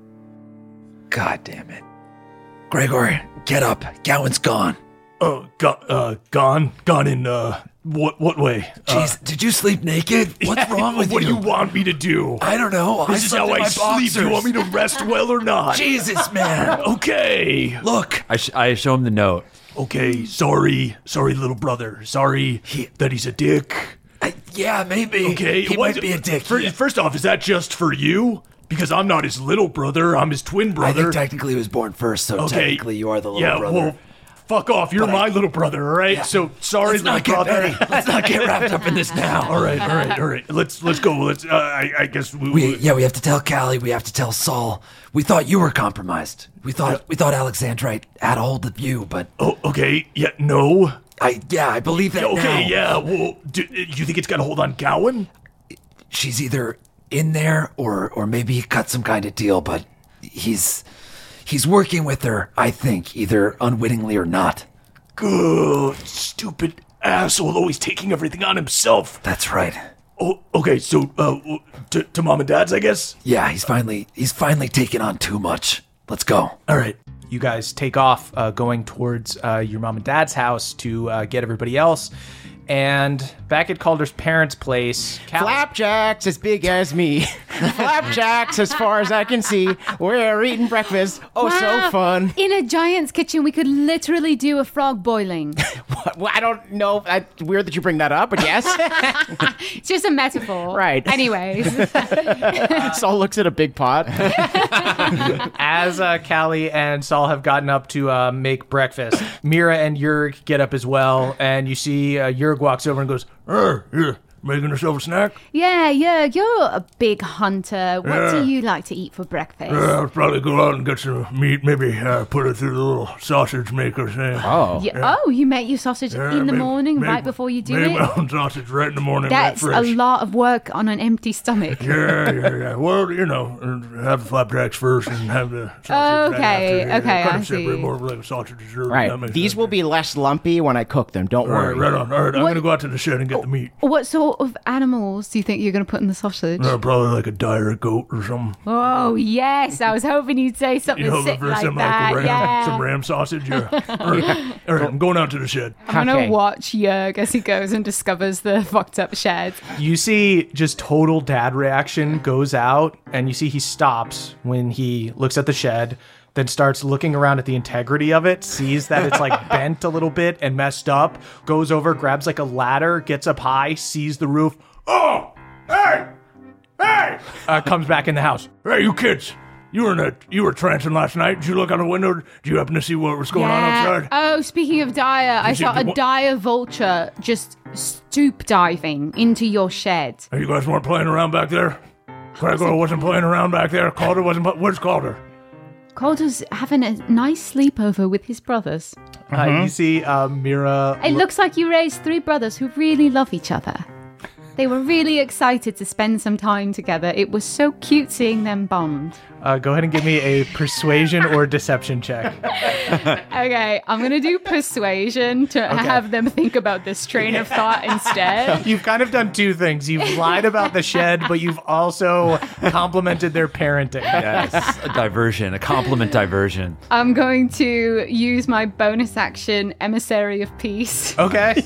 God damn it. Gregor, get up. Gowan's gone. Oh, go- uh, gone? Gone in, uh, what what way? Jeez, did you sleep naked? What's wrong with what you? do you want me to do? I don't know. This I is slept how in I my sleep. Do you want me to rest well or not? Jesus, man. Okay. Look. I, sh- I show him the note. Okay, sorry. Sorry, little brother. Sorry He- that he's a dick. I, yeah, maybe. Okay. He what- might be a dick. fir- yeah. First off, is that just for you? Because I'm not his little brother. I'm his twin I brother. think technically he was born first, so Okay. technically you are the little yeah, brother. well, fuck off. You're But my I- little brother, all right? Yeah. So, sorry, Let's little not get brother. petty. Let's not get wrapped up in this now. all right, all right, all right. Let's let's go. Let's. Uh, I, I guess we. We, yeah, we have to tell Callie. We have to tell Saul. We thought you were compromised. We thought we thought Alexandrite had a hold of you, but Oh, okay. Yeah. No. I yeah, I believe that Okay. now. Yeah. Well, do you think it's got a hold on Gowan? She's either in there or or maybe he cut some kind of deal, but he's he's working with her. I think either unwittingly or not. Good. Stupid asshole. Always taking everything on himself. That's right. Oh. Okay. So, uh, to, to mom and dad's, I guess. Yeah, he's finally he's finally taken on too much. Let's go. All right. You guys take off, uh, going towards uh, your mom and dad's house to uh, get everybody else. And back at Calder's parents' place, Cal- Flapjacks as big as me. Flapjacks as far as I can see. We're eating breakfast. Oh, so Wow. fun. In a giant's kitchen, we could literally do a frog boiling. Well, I don't know. I, weird that you bring that up, but yes. It's just a metaphor. Right. Anyways. Saul looks at a big pot. as uh, Callie and Saul have gotten up to uh, make breakfast, Mira and Jurg get up as well, and you see uh, Jurg walks over and goes, Uh, here. Making yourself a snack? Yeah, yeah, you're a big hunter. What Yeah. do you like to eat for breakfast? Yeah, I'll probably go out and get some meat. Maybe uh, put it through the little sausage maker thing. Oh. Yeah. Oh, you make your sausage Yeah, in the make- morning, make- right before you do make it? my own sausage right in the morning. That's right a fresh. lot of work on an empty stomach. Yeah, yeah, yeah. Well, you know, uh, have the flapjacks first and have the sausage Okay, right after. okay, kind I of separate, see. more like a sausage dessert. That Right. makes These sense. will be less lumpy when I cook them. Don't All right, worry. right on. All right, I'm What- going to go out to the shed and get the meat. What sort of animals do you think you're going to put in the sausage? Uh, probably like a dire goat or something. Oh, yes. I was hoping you'd say something You know, sick for like some that. like ram, yeah. some ram sausage. Yeah. All right, all right, I'm going out to the shed. I'm Okay. going to watch Jurg as he goes and discovers the fucked up shed. You see just total dad reaction goes out, and you see he stops when he looks at the shed, then starts looking around at the integrity of it, sees that it's like bent a little bit and messed up, goes over, grabs like a ladder, gets up high, sees the roof, Oh, hey, hey, uh, comes back in the house. hey, you kids! You were in a, you were trancing last night. Did you look out the window? Did you happen to see what was going on outside? Oh, speaking of dire, I you saw see a the- dire vulture just stoop diving into your shed. Hey, you guys weren't playing around back there? Gregor wasn't playing around back there. Calder wasn't. pl- Where's Calder? Calder's having a nice sleepover with his brothers. Uh, you see uh, Mira. It looks like you raised three brothers who really love each other. They were really excited to spend some time together. It was so cute seeing them bond. Uh, go ahead and give me a persuasion or deception check. Okay, I'm going to do persuasion to have them think about this train of thought instead. You've kind of done two things. You've lied about the shed, but you've also complimented their parenting. Yes, a diversion, a compliment diversion. I'm going to use my bonus action, Emissary of Peace. Okay.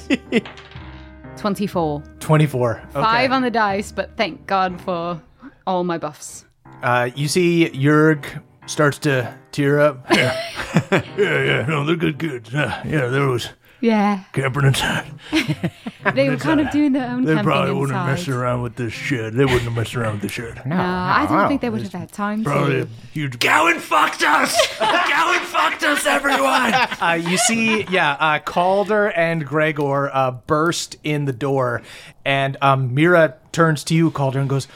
twenty-four. twenty-four. Okay. Five on the dice, but thank God for all my buffs. Uh, you see Jurg starts to tear up. Yeah, yeah. No, they're good kids. Yeah, yeah. There was Yeah, camping inside. they were kind of doing their own They camping probably wouldn't have messed inside. around with this shed. They wouldn't have messed around with the shed. No, I don't no. think they would have had time Probably to. a huge. Gowan fucked us! Gowan fucked us, everyone! Uh, you see, yeah, uh, Calder and Gregor uh, burst in the door, and um, Mira turns to you, Calder, and goes,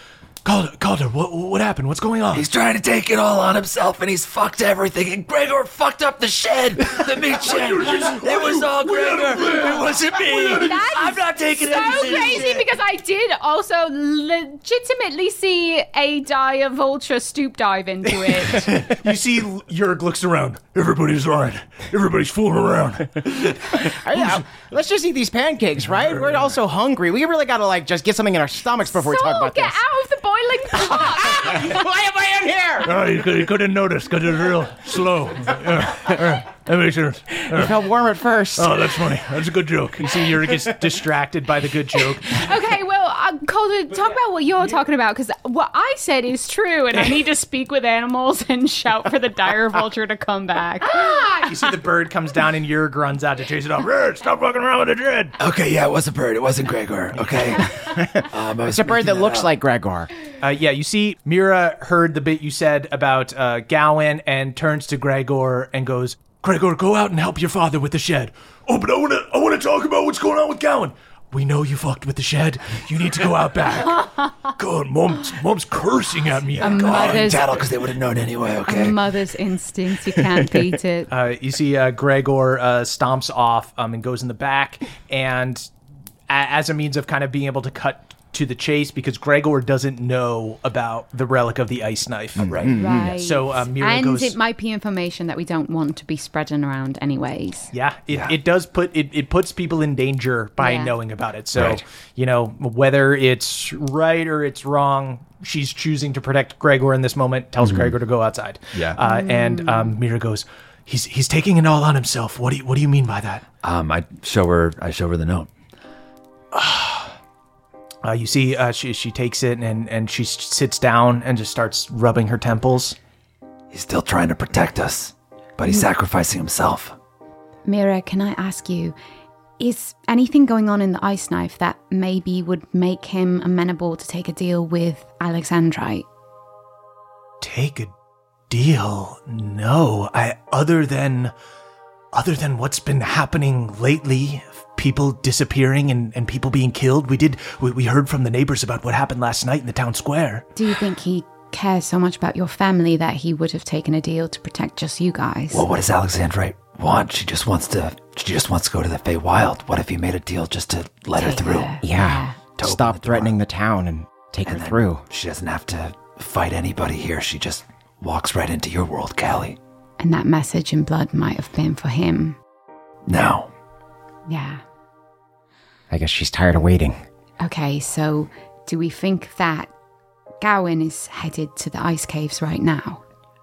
Calder, Calder, what, what happened? What's going on? He's trying to take it all on himself, and he's fucked everything. And Gregor fucked up the shed, the meat shed. It was all Gregor. It wasn't me. That's I'm not taking so anything. crazy because I did also legitimately see a dire vulture stoop dive into it. You see, Yurg looks around. Everybody's all right. Everybody's fooling around. Yeah, let's just eat these pancakes, right? We're also hungry. We really gotta like just get something in our stomachs before we So talk about get this. out of the boiling pot. Why am I in here? Oh, you, could, you couldn't notice because it's real slow. Yeah, yeah, that makes sense. Yeah. It felt warm at first. Oh, that's funny. That's a good joke. You see, Yuri gets distracted by the good joke. Okay, well, uh, Calder, talk about what you're talking about, because what I said is true, and I need to speak with animals and shout for the dire vulture to come back. You see the bird comes down and Yurg runs out to chase it off. Bird, stop fucking around with the dread. Okay, yeah, it was a bird. It wasn't Gregor, okay? um, It's a bird that looks like Gregor. Uh, yeah, you see, Mira heard the bit you said about uh, Gowan and turns to Gregor and goes, Gregor, go out and help your father with the shed. Oh, but I want to I want to talk about what's going on with Gowan. We know you fucked with the shed. You need to go out back. God, mom's, mom's cursing at me. A God. mother's, Tattle, because they would have known anyway, okay? a mother's instinct. You can't beat it. uh, you see uh, Gregor uh, stomps off um, and goes in the back, and a- as a means of kind of being able to cut to the chase, because Gregor doesn't know about the relic of the ice knife. Right. Right. So uh, Mira and goes, it might be information that we don't want to be spreading around anyways. yeah, it, Yeah. it does put it, it puts people in danger by Yeah. knowing about it. So, Right. you know, whether it's right or it's wrong, she's choosing to protect Gregor in this moment, tells Gregor to go outside. Yeah. Uh, and um, Mira goes, he's he's taking it all on himself. What do you, what do you mean by that? Um, I show her. I show her the note. Uh, you see, uh, she she takes it and, and she s- sits down and just starts rubbing her temples. He's still trying to protect us, but he's sacrificing himself. Mira, can I ask you, is anything going on in the ice knife that maybe would make him amenable to take a deal with Alexandrite? Take a deal? No. I other than other than what's been happening lately, people disappearing and, and people being killed. We did we, we heard from the neighbors about what happened last night in the town square. Do you think he cares so much about your family that he would have taken a deal to protect just you guys? Well, what does Alexandrite want? She just wants to. She just wants to go to the Feywild. What if he made a deal just to let her Take through? her. Yeah. To open Stop the door. threatening the town and take And her then through. She doesn't have to fight anybody here. She just walks right into your world, Callie. And that message in blood might have been for him. No. Yeah. I guess she's tired of waiting. Okay, so do we think that Gowan is headed to the ice caves right now?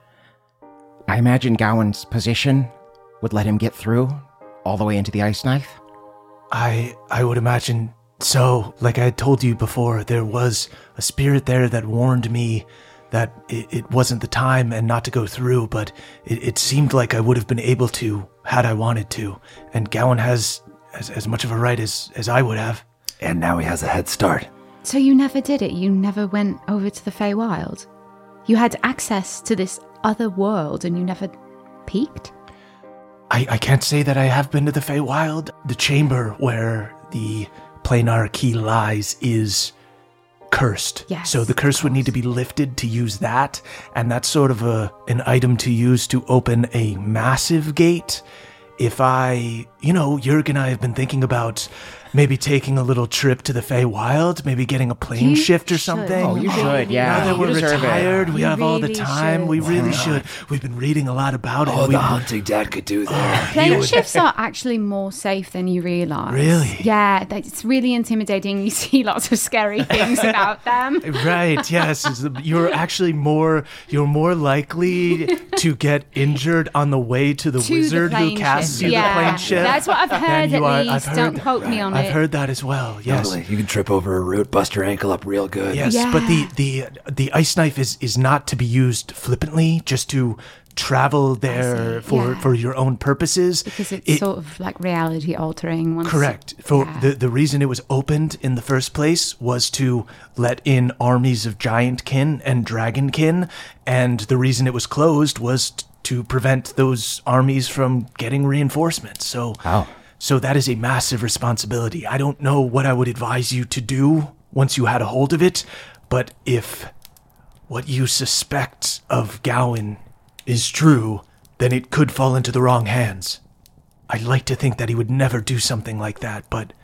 I imagine Gowan's position would let him get through all the way into the ice knife. I I would imagine so. Like I told you before, there was a spirit there that warned me that it, it wasn't the time and not to go through, but it, it seemed like I would have been able to had I wanted to. And Gowan has as, as much of a right as, as I would have. And now he has a head start. So you never did it? You never went over to the Feywild? You had access to this other world and you never peeked? I, I can't say that I have been to the Feywild. The chamber where the planar key lies is cursed. Yes, So the curse would need to be lifted to use that, and that's sort of a an item to use to open a massive gate. If I, you know, Jurg and I have been thinking about maybe taking a little trip to the Feywild, maybe getting a plane You shift or should. something. Oh, you should, yeah. Now that You we're deserve it. retired, we You have all the really time. should. We really Why should. We've been reading a lot about it. Oh, we the hunting Dad could do there. Plane shifts are actually more safe than you realise. Really? Yeah, that- it's really intimidating. You see lots of scary things about them. Right, yes. It's the- You're actually more you're more likely to get injured on the way to the To the wizard who plane casts shift. you Yeah, the plane shift. that's what I've than heard you at are- least. I've heard Don't that- quote me on I've it. heard that as well. Yes. Totally. You can trip over a root, bust your ankle up real good. Yes, Yeah. but the, the the ice knife is is not to be used flippantly, just to travel there see, for yeah. for your own purposes. Because it's It- sort of like reality altering. Once Correct. For Yeah. the the reason it was opened in the first place was to let in armies of giantkin and dragonkin, and the reason it was closed was t- to prevent those armies from getting reinforcements. So, Wow. so that is a massive responsibility. I don't know what I would advise you to do once you had a hold of it, But if what you suspect of Gowan is true, then it could fall into the wrong hands. I'd like to think that he would never do something like that, but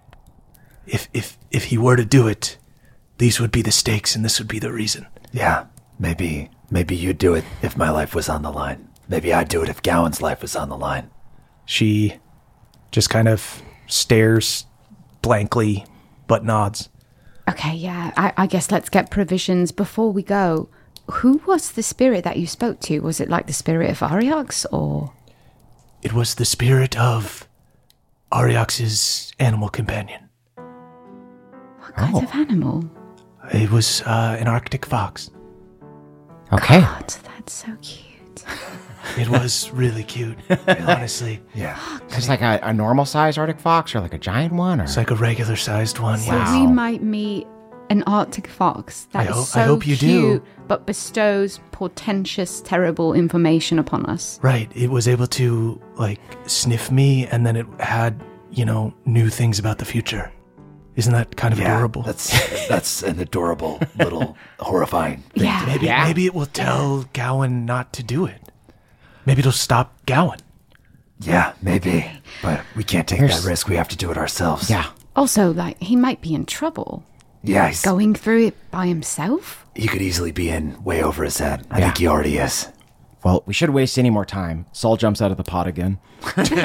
if if if he were to do it, these would be the stakes and this would be the reason. Yeah, maybe maybe you'd do it if my life was on the line. Maybe I'd do it if Gowan's life was on the line. She just kind of stares blankly, but nods. Okay, yeah, I, I guess let's get provisions before we go. Who was the spirit that you spoke to? Was it like the spirit of Ariox, or...? It was the spirit of Ariox's animal companion. What kind Oh. of animal? It was uh, an Arctic fox. Okay. God, that's so cute. It was really cute, honestly. Yeah. It's like a, a normal-sized Arctic fox or like a giant one? Or... It's like a regular-sized one. So Yeah. we might meet an Arctic fox that I is ho- so I hope you do. cute, but bestows portentous, terrible information upon us. Right. It was able to, like, sniff me, and then it had, you know, new things about the future. Isn't that kind of Yeah, adorable? That's that's an adorable little horrifying thing. Yeah. to- Maybe, Yeah. maybe it will tell Gowan not to do it. Maybe it'll stop Gowan. Yeah, maybe. But we can't take Here's- that risk. We have to do it ourselves. Yeah. Also, like, he might be in trouble. Yeah, he's, Going through it by himself? he could easily be in way over his head. I Yeah. think he already is. Well, we shouldn't waste any more time. Saul jumps out of the pot again. How did you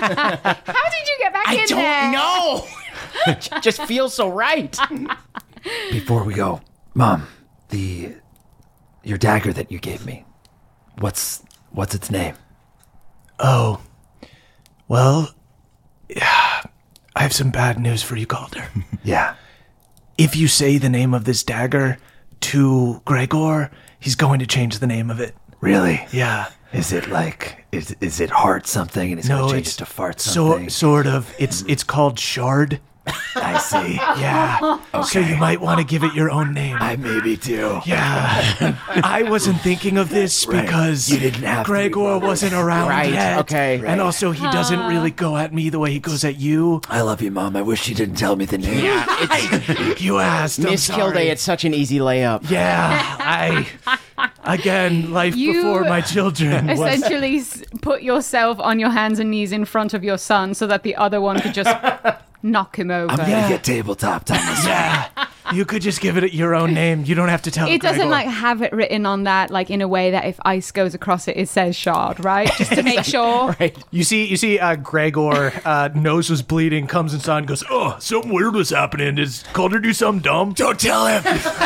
get back in there? know. It just feels so right. Before we go, Mom, the your dagger that you gave me, what's what's its name? Oh. Well, yeah, I have some bad news for you, Calder. Yeah. If you say the name of this dagger to Gregor, he's going to change the name of it. Really? Yeah. Is it like is is it heart something and he's No, gonna change it's it to fart so, something? sort of. It's it's called Shard. I see. Yeah. So you might want to give it your own name. I maybe do. Yeah. I wasn't thinking of this Right. because You didn't have to be Gregor bothered. wasn't around Right, yet. okay. And also he doesn't really go at me the way he goes at you. I love you, Mom. I wish you didn't tell me the name. Yeah, it's You asked. I'm Miss sorry. Kilday. It's such an easy layup. Yeah. I again, life You before my children was Essentially, s- put yourself on your hands and knees in front of your son so that the other one could just knock him over. I'm gonna Yeah. get tabletop on this. Yeah. You could just give it your own name. You don't have to tell It doesn't Gregor. like have it written on that, like in a way that if ice goes across it, it says shard, right? Just to make sure. Right. You see, you see, uh, Gregor, uh, nose was bleeding, comes inside and goes, "Oh, something weird was happening. Did Calder do something dumb?" Don't tell him.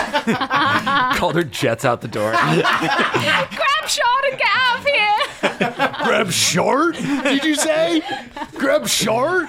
Calder jets out the door. Grab shard and get out of here. Grab Shart? Did you say? Grab Shart?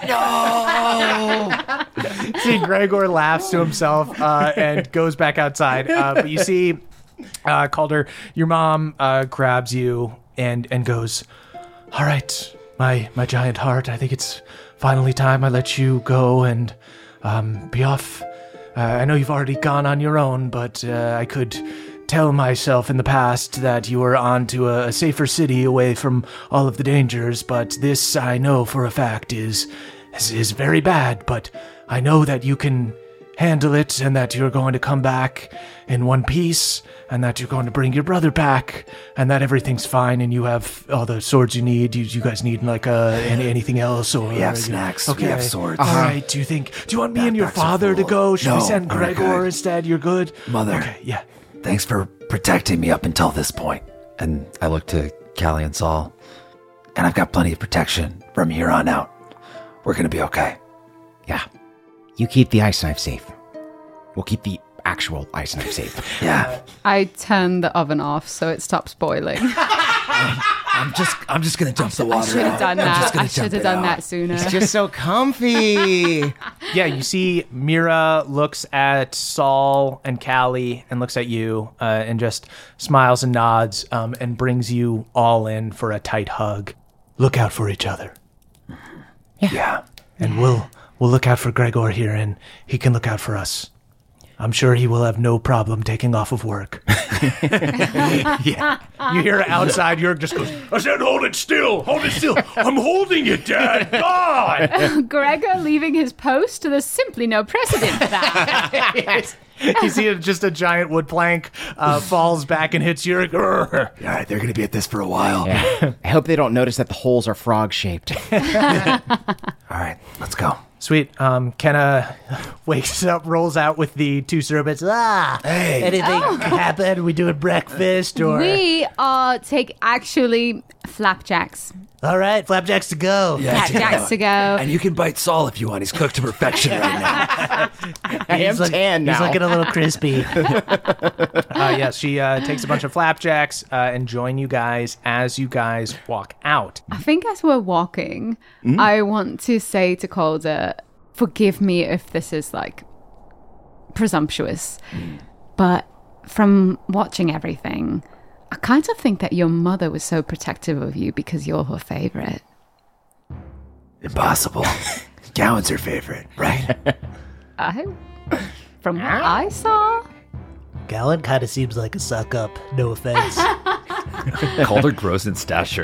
No. See, Gregor laughs to himself uh, and goes back outside. Uh, but you see, uh, Calder, your mom uh, grabs you and and goes, "All right, my my giant heart. I think it's finally time I let you go and um, be off. Uh, I know you've already gone on your own, but uh, I could tell myself in the past that you were on to a, a safer city away from all of the dangers, but this I know for a fact is, is is very bad, but I know that you can handle it and that you're going to come back in one piece and that you're going to bring your brother back and that everything's fine and you have all the swords you need. You, you guys need like uh, any, anything else? Or We have you- snacks. Okay. We have swords. All right. Do you think, do you want me and your Backpacks are father to full. go? Should we No, send we're Gregor good. instead? You're good? Mother. Okay, yeah. Thanks for protecting me up until this point. And I look to Callie and Saul, and I've got plenty of protection from here on out. We're gonna be okay. Yeah. You keep the ice knife safe. We'll keep the actual ice knife safe. Yeah. I turn the oven off so it stops boiling. I'm just I'm just gonna dump the I water should have out. done I'm just that. gonna I should dump have it done out. that sooner. It's just so comfy. Yeah, you see Mira looks at Saul and Callie and looks at you uh, and just smiles and nods um, and brings you all in for a tight hug. Look out for each other. Yeah. And we'll we'll look out for Gregor here and he can look out for us. I'm sure he will have no problem taking off of work. Yeah. You hear outside, York just goes, I said hold it still, hold it still. I'm holding it, Dad. God. Gregor leaving his post? There's simply no precedent for that. You see it, just a giant wood plank uh, falls back and hits you. All right, they're going to be at this for a while. Yeah. I hope they don't notice that the holes are frog-shaped. All right, let's go. Sweet. Um, Kenna wakes up, rolls out with the two sorbets. Ah, Hey. Anything Oh. happen? We doing breakfast or? We are take actually flapjacks. All right, flapjacks to go. Flapjacks to go. And you can bite Saul if you want. He's cooked to perfection right now. I am He's look- tan now. He's looking a little crispy. Uh, yes, she uh, takes a bunch of flapjacks uh, and join you guys as you guys walk out. I think as we're walking, Mm. I want to say to Calder, forgive me if this is like presumptuous, but from watching everything, I kind of think that your mother was so protective of you because you're her favorite. Impossible. Gowan's her favorite, right? I, from what I saw, Gowan kind of seems like a suck up. No offense. Calder grows in stature.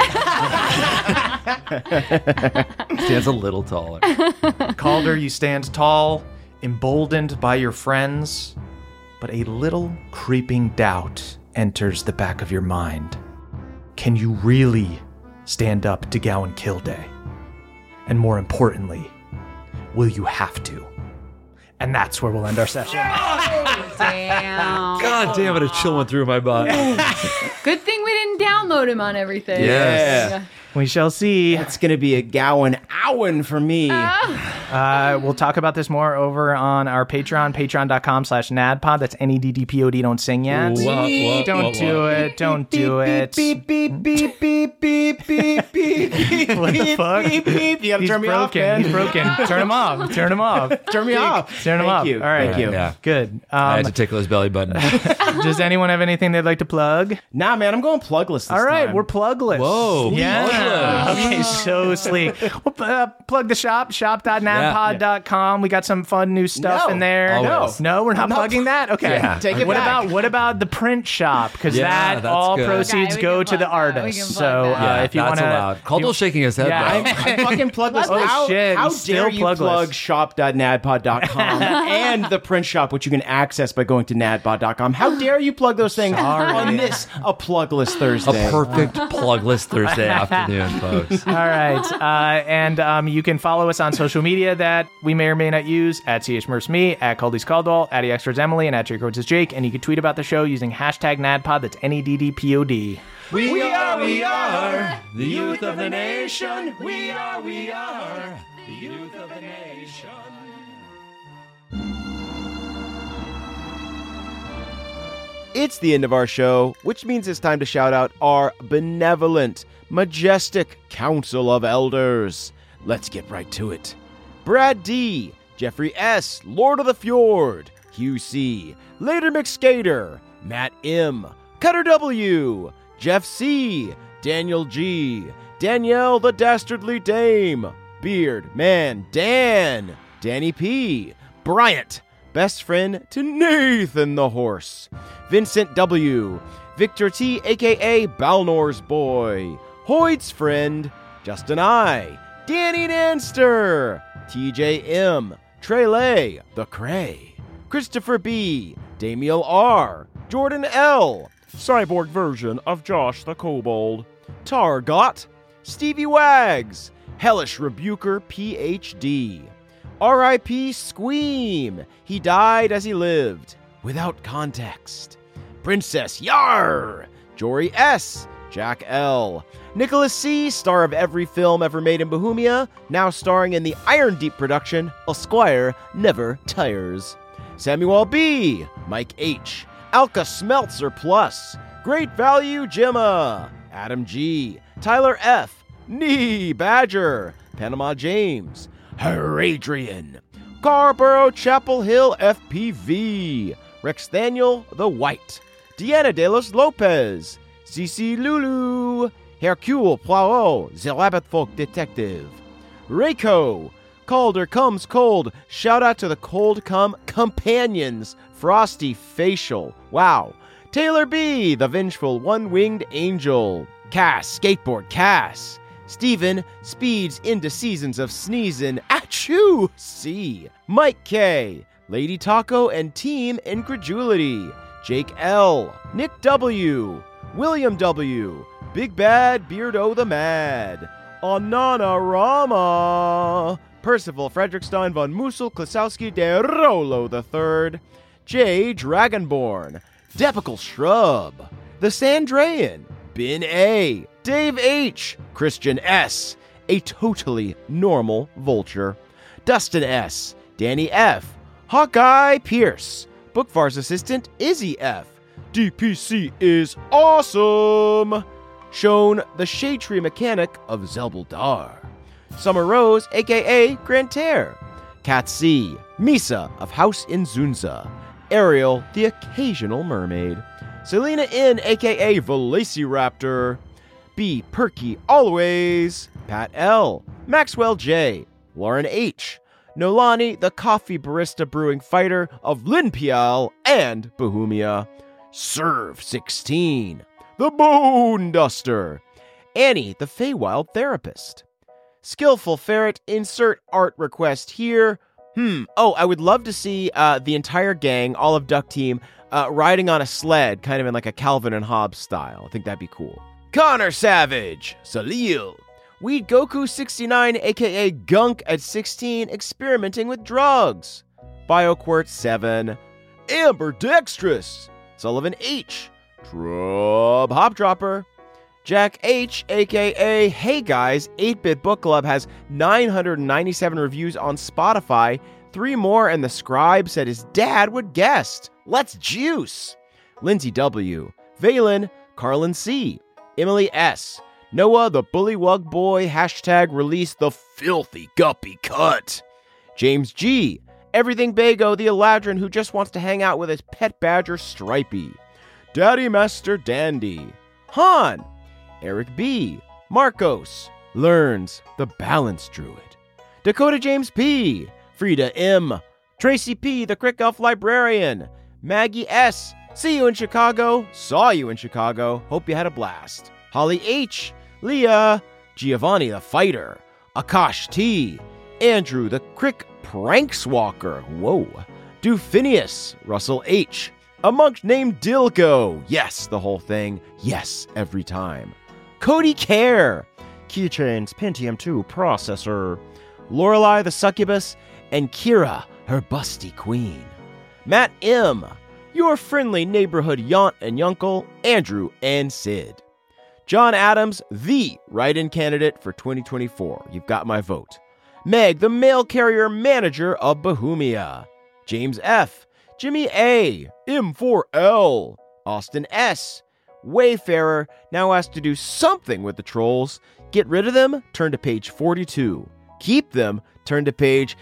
Stands a little taller. Calder, you stand tall, emboldened by your friends, but a little creeping doubt enters the back of your mind. Can you really stand up to Gowan Kilday? And more importantly, will you have to? And that's where we'll end our session. damn. God damn it, a chill went through my body. Good thing we didn't download him on everything. Yes. We shall see. It's going to be a Gowan Owen for me. Uh, we'll talk about this more over on our Patreon, patreon.com slash NADPOD. That's N E D D P O D. Don't sing yet. Wah, wah, Don't wah, do wah. it. Don't do it. Beep, beep, beep, beep, beep, beep, beep, beep. What the fuck? Beep, beep. You gotta He's turn me broken. off, man. He's broken. Turn him off. Turn him off. Turn me off. Turn him Thank off. you. All right. Thank you. Yeah. Good. I had Um, to tickle his belly button. does anyone have anything they'd like to plug? Nah, man, I'm going plugless this All right, time. we're plugless. Whoa, Yeah. plugless. Okay, so sleek. We'll uh, plug the shop, shop dot nadpod dot com. We got some fun new stuff No. in there. Always. No, we're not, I'm not plugging that? Okay. Yeah. Take it what back. about what about the print shop? Because Yeah, that that's all good. proceeds Okay, we go can to the plug that. We artists. can plug So that. uh, Yeah, if you that's want to, allowed. Calder's shaking his head, Yeah, bro. I'm, I'm fucking plugless. Oh, how shit, how he's dare still you plugless. plug shop dot nadpod dot com and the print shop, which you can access by going to nadpod dot com. How dare you plug those things on this, a plugless Thursday? A perfect plugless Thursday afternoon, folks. All right. Uh, and um, you can follow us on social media that we may or may not use at CHMerce at Caldy's Caldwell, at EXtras Emily, and at Jake Rhodes is Jake. And you can tweet about the show using hashtag NADPOD. That's N E D D P O D. We are, we are the youth of the nation. We are, we are the youth of the nation. It's the end of our show, which means it's time to shout out our benevolent, majestic Council of Elders. Let's get right to it. Brad D., Jeffrey S., Lord of the Fjord, Hugh C., Later McSkater, Matt M., Cutter W., Jeff C., Daniel G., Danielle the Dastardly Dame, Beard Man Dan, Danny P., Bryant, best friend to Nathan the Horse, Vincent W., Victor T, aka Balnor's Boy, Hoyd's friend, Justin I, Danny Nanster, T J M, Trele, The Cray, Christopher B, Damiel R, Jordan L, cyborg version of Josh the Kobold, Targot, Stevie Wags, Hellish Rebuker P H D, R I P Squeam, he died as he lived, without context, Princess Yar, Jory S, Jack L, Nicholas C., star of every film ever made in Bohemia, now starring in the Iron Deep production, A Squire Never Tires, Samuel B., Mike H., Alka Smeltzer Plus, Great Value Gemma, Adam G., Tyler F., Nee Badger, Panama James, Her Adrian, Carborough Chapel Hill F P V, Rex Daniel the White, Deanna De Los Lopez, Cici Lulu, Hercule Poirot, the Rabbit Folk Detective, Reiko, Calder Comes Cold, shout out to the Cold Come Companions, Frosty Facial, wow, Taylor B., the Vengeful One-Winged Angel, Cass, Skateboard Cass, Steven speeds into seasons of sneezin', achoo, C, Mike K, Lady Taco and Team Incredulity, Jake L, Nick W, William W, Big Bad Beardo the Mad, Ananarama, Percival Frederickstein von Musel Klasowski de Rolo the Third, J Dragonborn, Depical Shrub, The Sandrayan, Bin A, Dave H, Christian S, A Totally Normal Vulture, Dustin S, Danny F, Hawkeye Pierce, Bookvar's assistant Izzy F, D P C is awesome, Shown the Shade Tree Mechanic of Zelbuldar, Summer Rose, aka Grantaire, Cat C, Misa of House Inzunza, Ariel, the Occasional Mermaid, Selena N, aka Velociraptor, B. Perky Always, Pat L, Maxwell J, Lauren H, Nolani, the Coffee Barista Brewing Fighter of Linpial and Bohemia, Serve sixteen, the Bone Duster, Annie, the Feywild Therapist, Skillful Ferret, insert art request here. Hmm, oh, I would love to see uh, the entire gang, all of Duck Team, uh, riding on a sled, kind of in like a Calvin and Hobbes style. I think that'd be cool. Connor Savage, Salil, Weed Goku sixty-nine, aka Gunk at sixteen, experimenting with drugs, BioQuart seven, Amber Dextrous, Sullivan H, Trub Hopdropper, Jack H, aka Hey Guys, eight-Bit Book Club has nine hundred ninety-seven reviews on Spotify, three more, and the scribe said his dad would guest. Let's juice! Lindsay W, Valen, Carlin C, Emily S, Noah the Bullywug Boy, hashtag release the filthy guppy cut, James G, Everything Bago, the Eladrin who just wants to hang out with his pet badger Stripey, Daddy Master Dandy, Han, Eric B, Marcos, Learns, the Balance Druid, Dakota James P, Frida M, Tracy P, the Crick Elf Librarian, Maggie S, see you in Chicago, saw you in Chicago, hope you had a blast, Holly H, Leah, Giovanni the Fighter, Akash T, Andrew the Crick Prankswalker, whoa, Dufinius, Russell H, a monk named Dilgo, yes, the whole thing, yes, every time, Cody Care, Keychains Pentium two processor, Lorelei the Succubus, and Kira, her busty queen, Matt M, your friendly neighborhood yaunt and yunkle, Andrew and Sid, John Adams, the write-in candidate for twenty twenty-four, you've got my vote, Meg, the mail carrier manager of Bohemia, James F, Jimmy A, M four L, Austin S, Wayfarer now has to do something with the trolls. Get rid of them, turn to page forty-two. Keep them, turn to page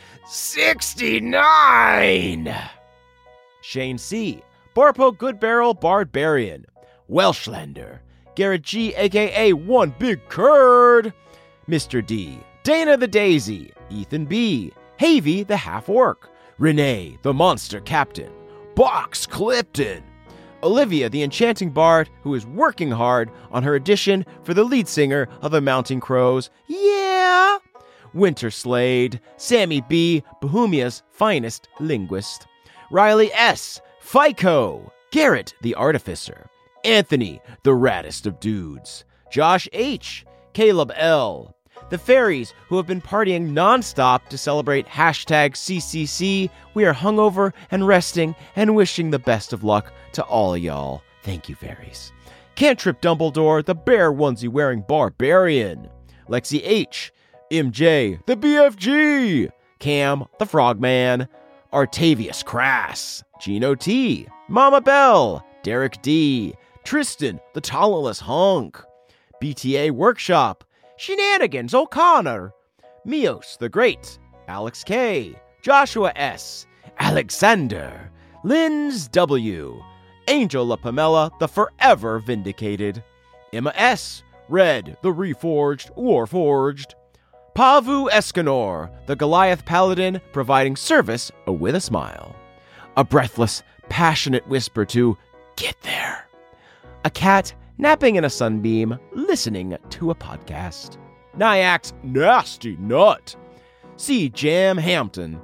sixty-nine. Shane C, Barpo Goodbarrel Barbarian, Welshlander, Garrett G, aka One Big Curd, Mister D, Dana the Daisy, Ethan B, Havy the Half-Orc, Renee the Monster Captain, Box Clipton, Olivia the Enchanting Bard, who is working hard on her audition for the lead singer of the Mountain Crows, yeah! Winter Slade, Sammy B, Bohemia's finest linguist, Riley S, FICO, Garrett the Artificer, Anthony the raddest of dudes, Josh H, Caleb L, the fairies who have been partying nonstop to celebrate hashtag C C C. We are hungover and resting and wishing the best of luck to all y'all. Thank you, fairies. Cantrip Dumbledore, the bear onesie wearing barbarian, Lexi H, M J, the B F G, Cam, the frogman, Artavius Crass, Gino T, Mama Bell, Derek D, Tristan, the talentless hunk, B T A Workshop, Shenanigans O'Connor, Mios the Great, Alex K, Joshua S, Alexander, Linz W, Angel La Pamela, the forever vindicated, Emma S, Red, the reforged, warforged, Pavu Escanor, the Goliath Paladin, providing service with a smile, a breathless, passionate whisper to get there, a cat napping in a sunbeam, listening to a podcast, Nyax Nasty Nut, C. Jam Hampton,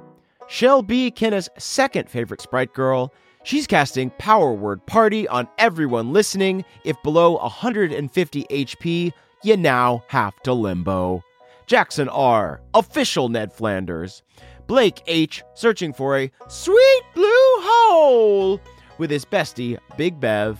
Shell B. Kinna's second favorite sprite girl. She's casting Power Word Party on everyone listening. If below one hundred fifty H P, you now have to limbo. Jackson R., official Ned Flanders. Blake H., searching for a sweet blue hole with his bestie, Big Bev.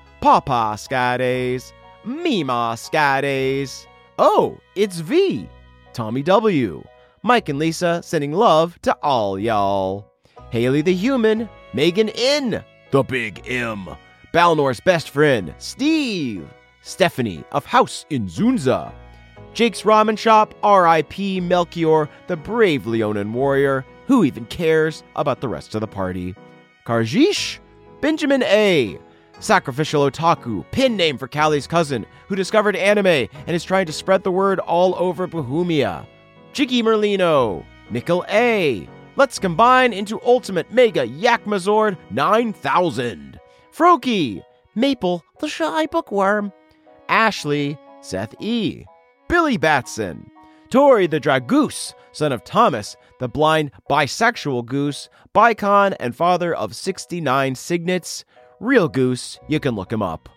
Papa Skydays. Mima Skydays. Oh, it's V. Tommy W. Mike and Lisa sending love to all y'all. Haley the Human. Megan N. The Big M. Balnor's best friend, Steve. Stephanie of House in Zunza. Jake's Ramen Shop, R I P Melchior, the brave Leonin warrior. Who even cares about the rest of the party? Karjish. Benjamin A. Sacrificial Otaku, pin name for Callie's cousin, who discovered anime and is trying to spread the word all over Bohemia. Jiggy Merlino. Nickel A. Let's combine into Ultimate Mega Yakmazord nine thousand. Froki. Maple, the Shy Bookworm. Ashley. Seth E. Billy Batson. Tori the Dragoose, son of Thomas, the blind bisexual goose, Bicon and father of sixty-nine signets. Real goose, you can look him up.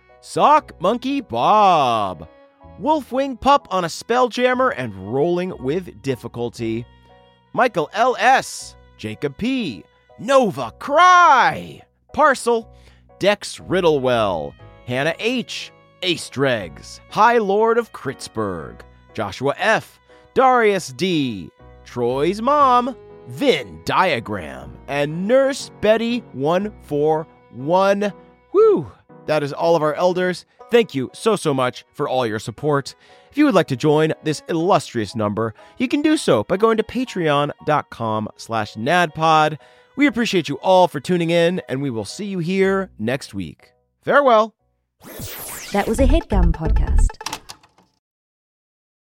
Sock Monkey Bob. Wolfwing Pup on a Spelljammer and rolling with difficulty. Michael L S. Jacob P. Nova Cry. Parcel. Dex Riddlewell. Hannah H. Ace Dregs. High Lord of Kritzburg. Joshua F. Darius D. Troy's mom. Vin Diagram. And Nurse Betty one four one. Woo! That is all of our elders. Thank you so, so much for all your support. If you would like to join this illustrious number, you can do so by going to patreon.com slash nadpod. We appreciate you all for tuning in, and we will see you here next week. Farewell. That was a HeadGum podcast.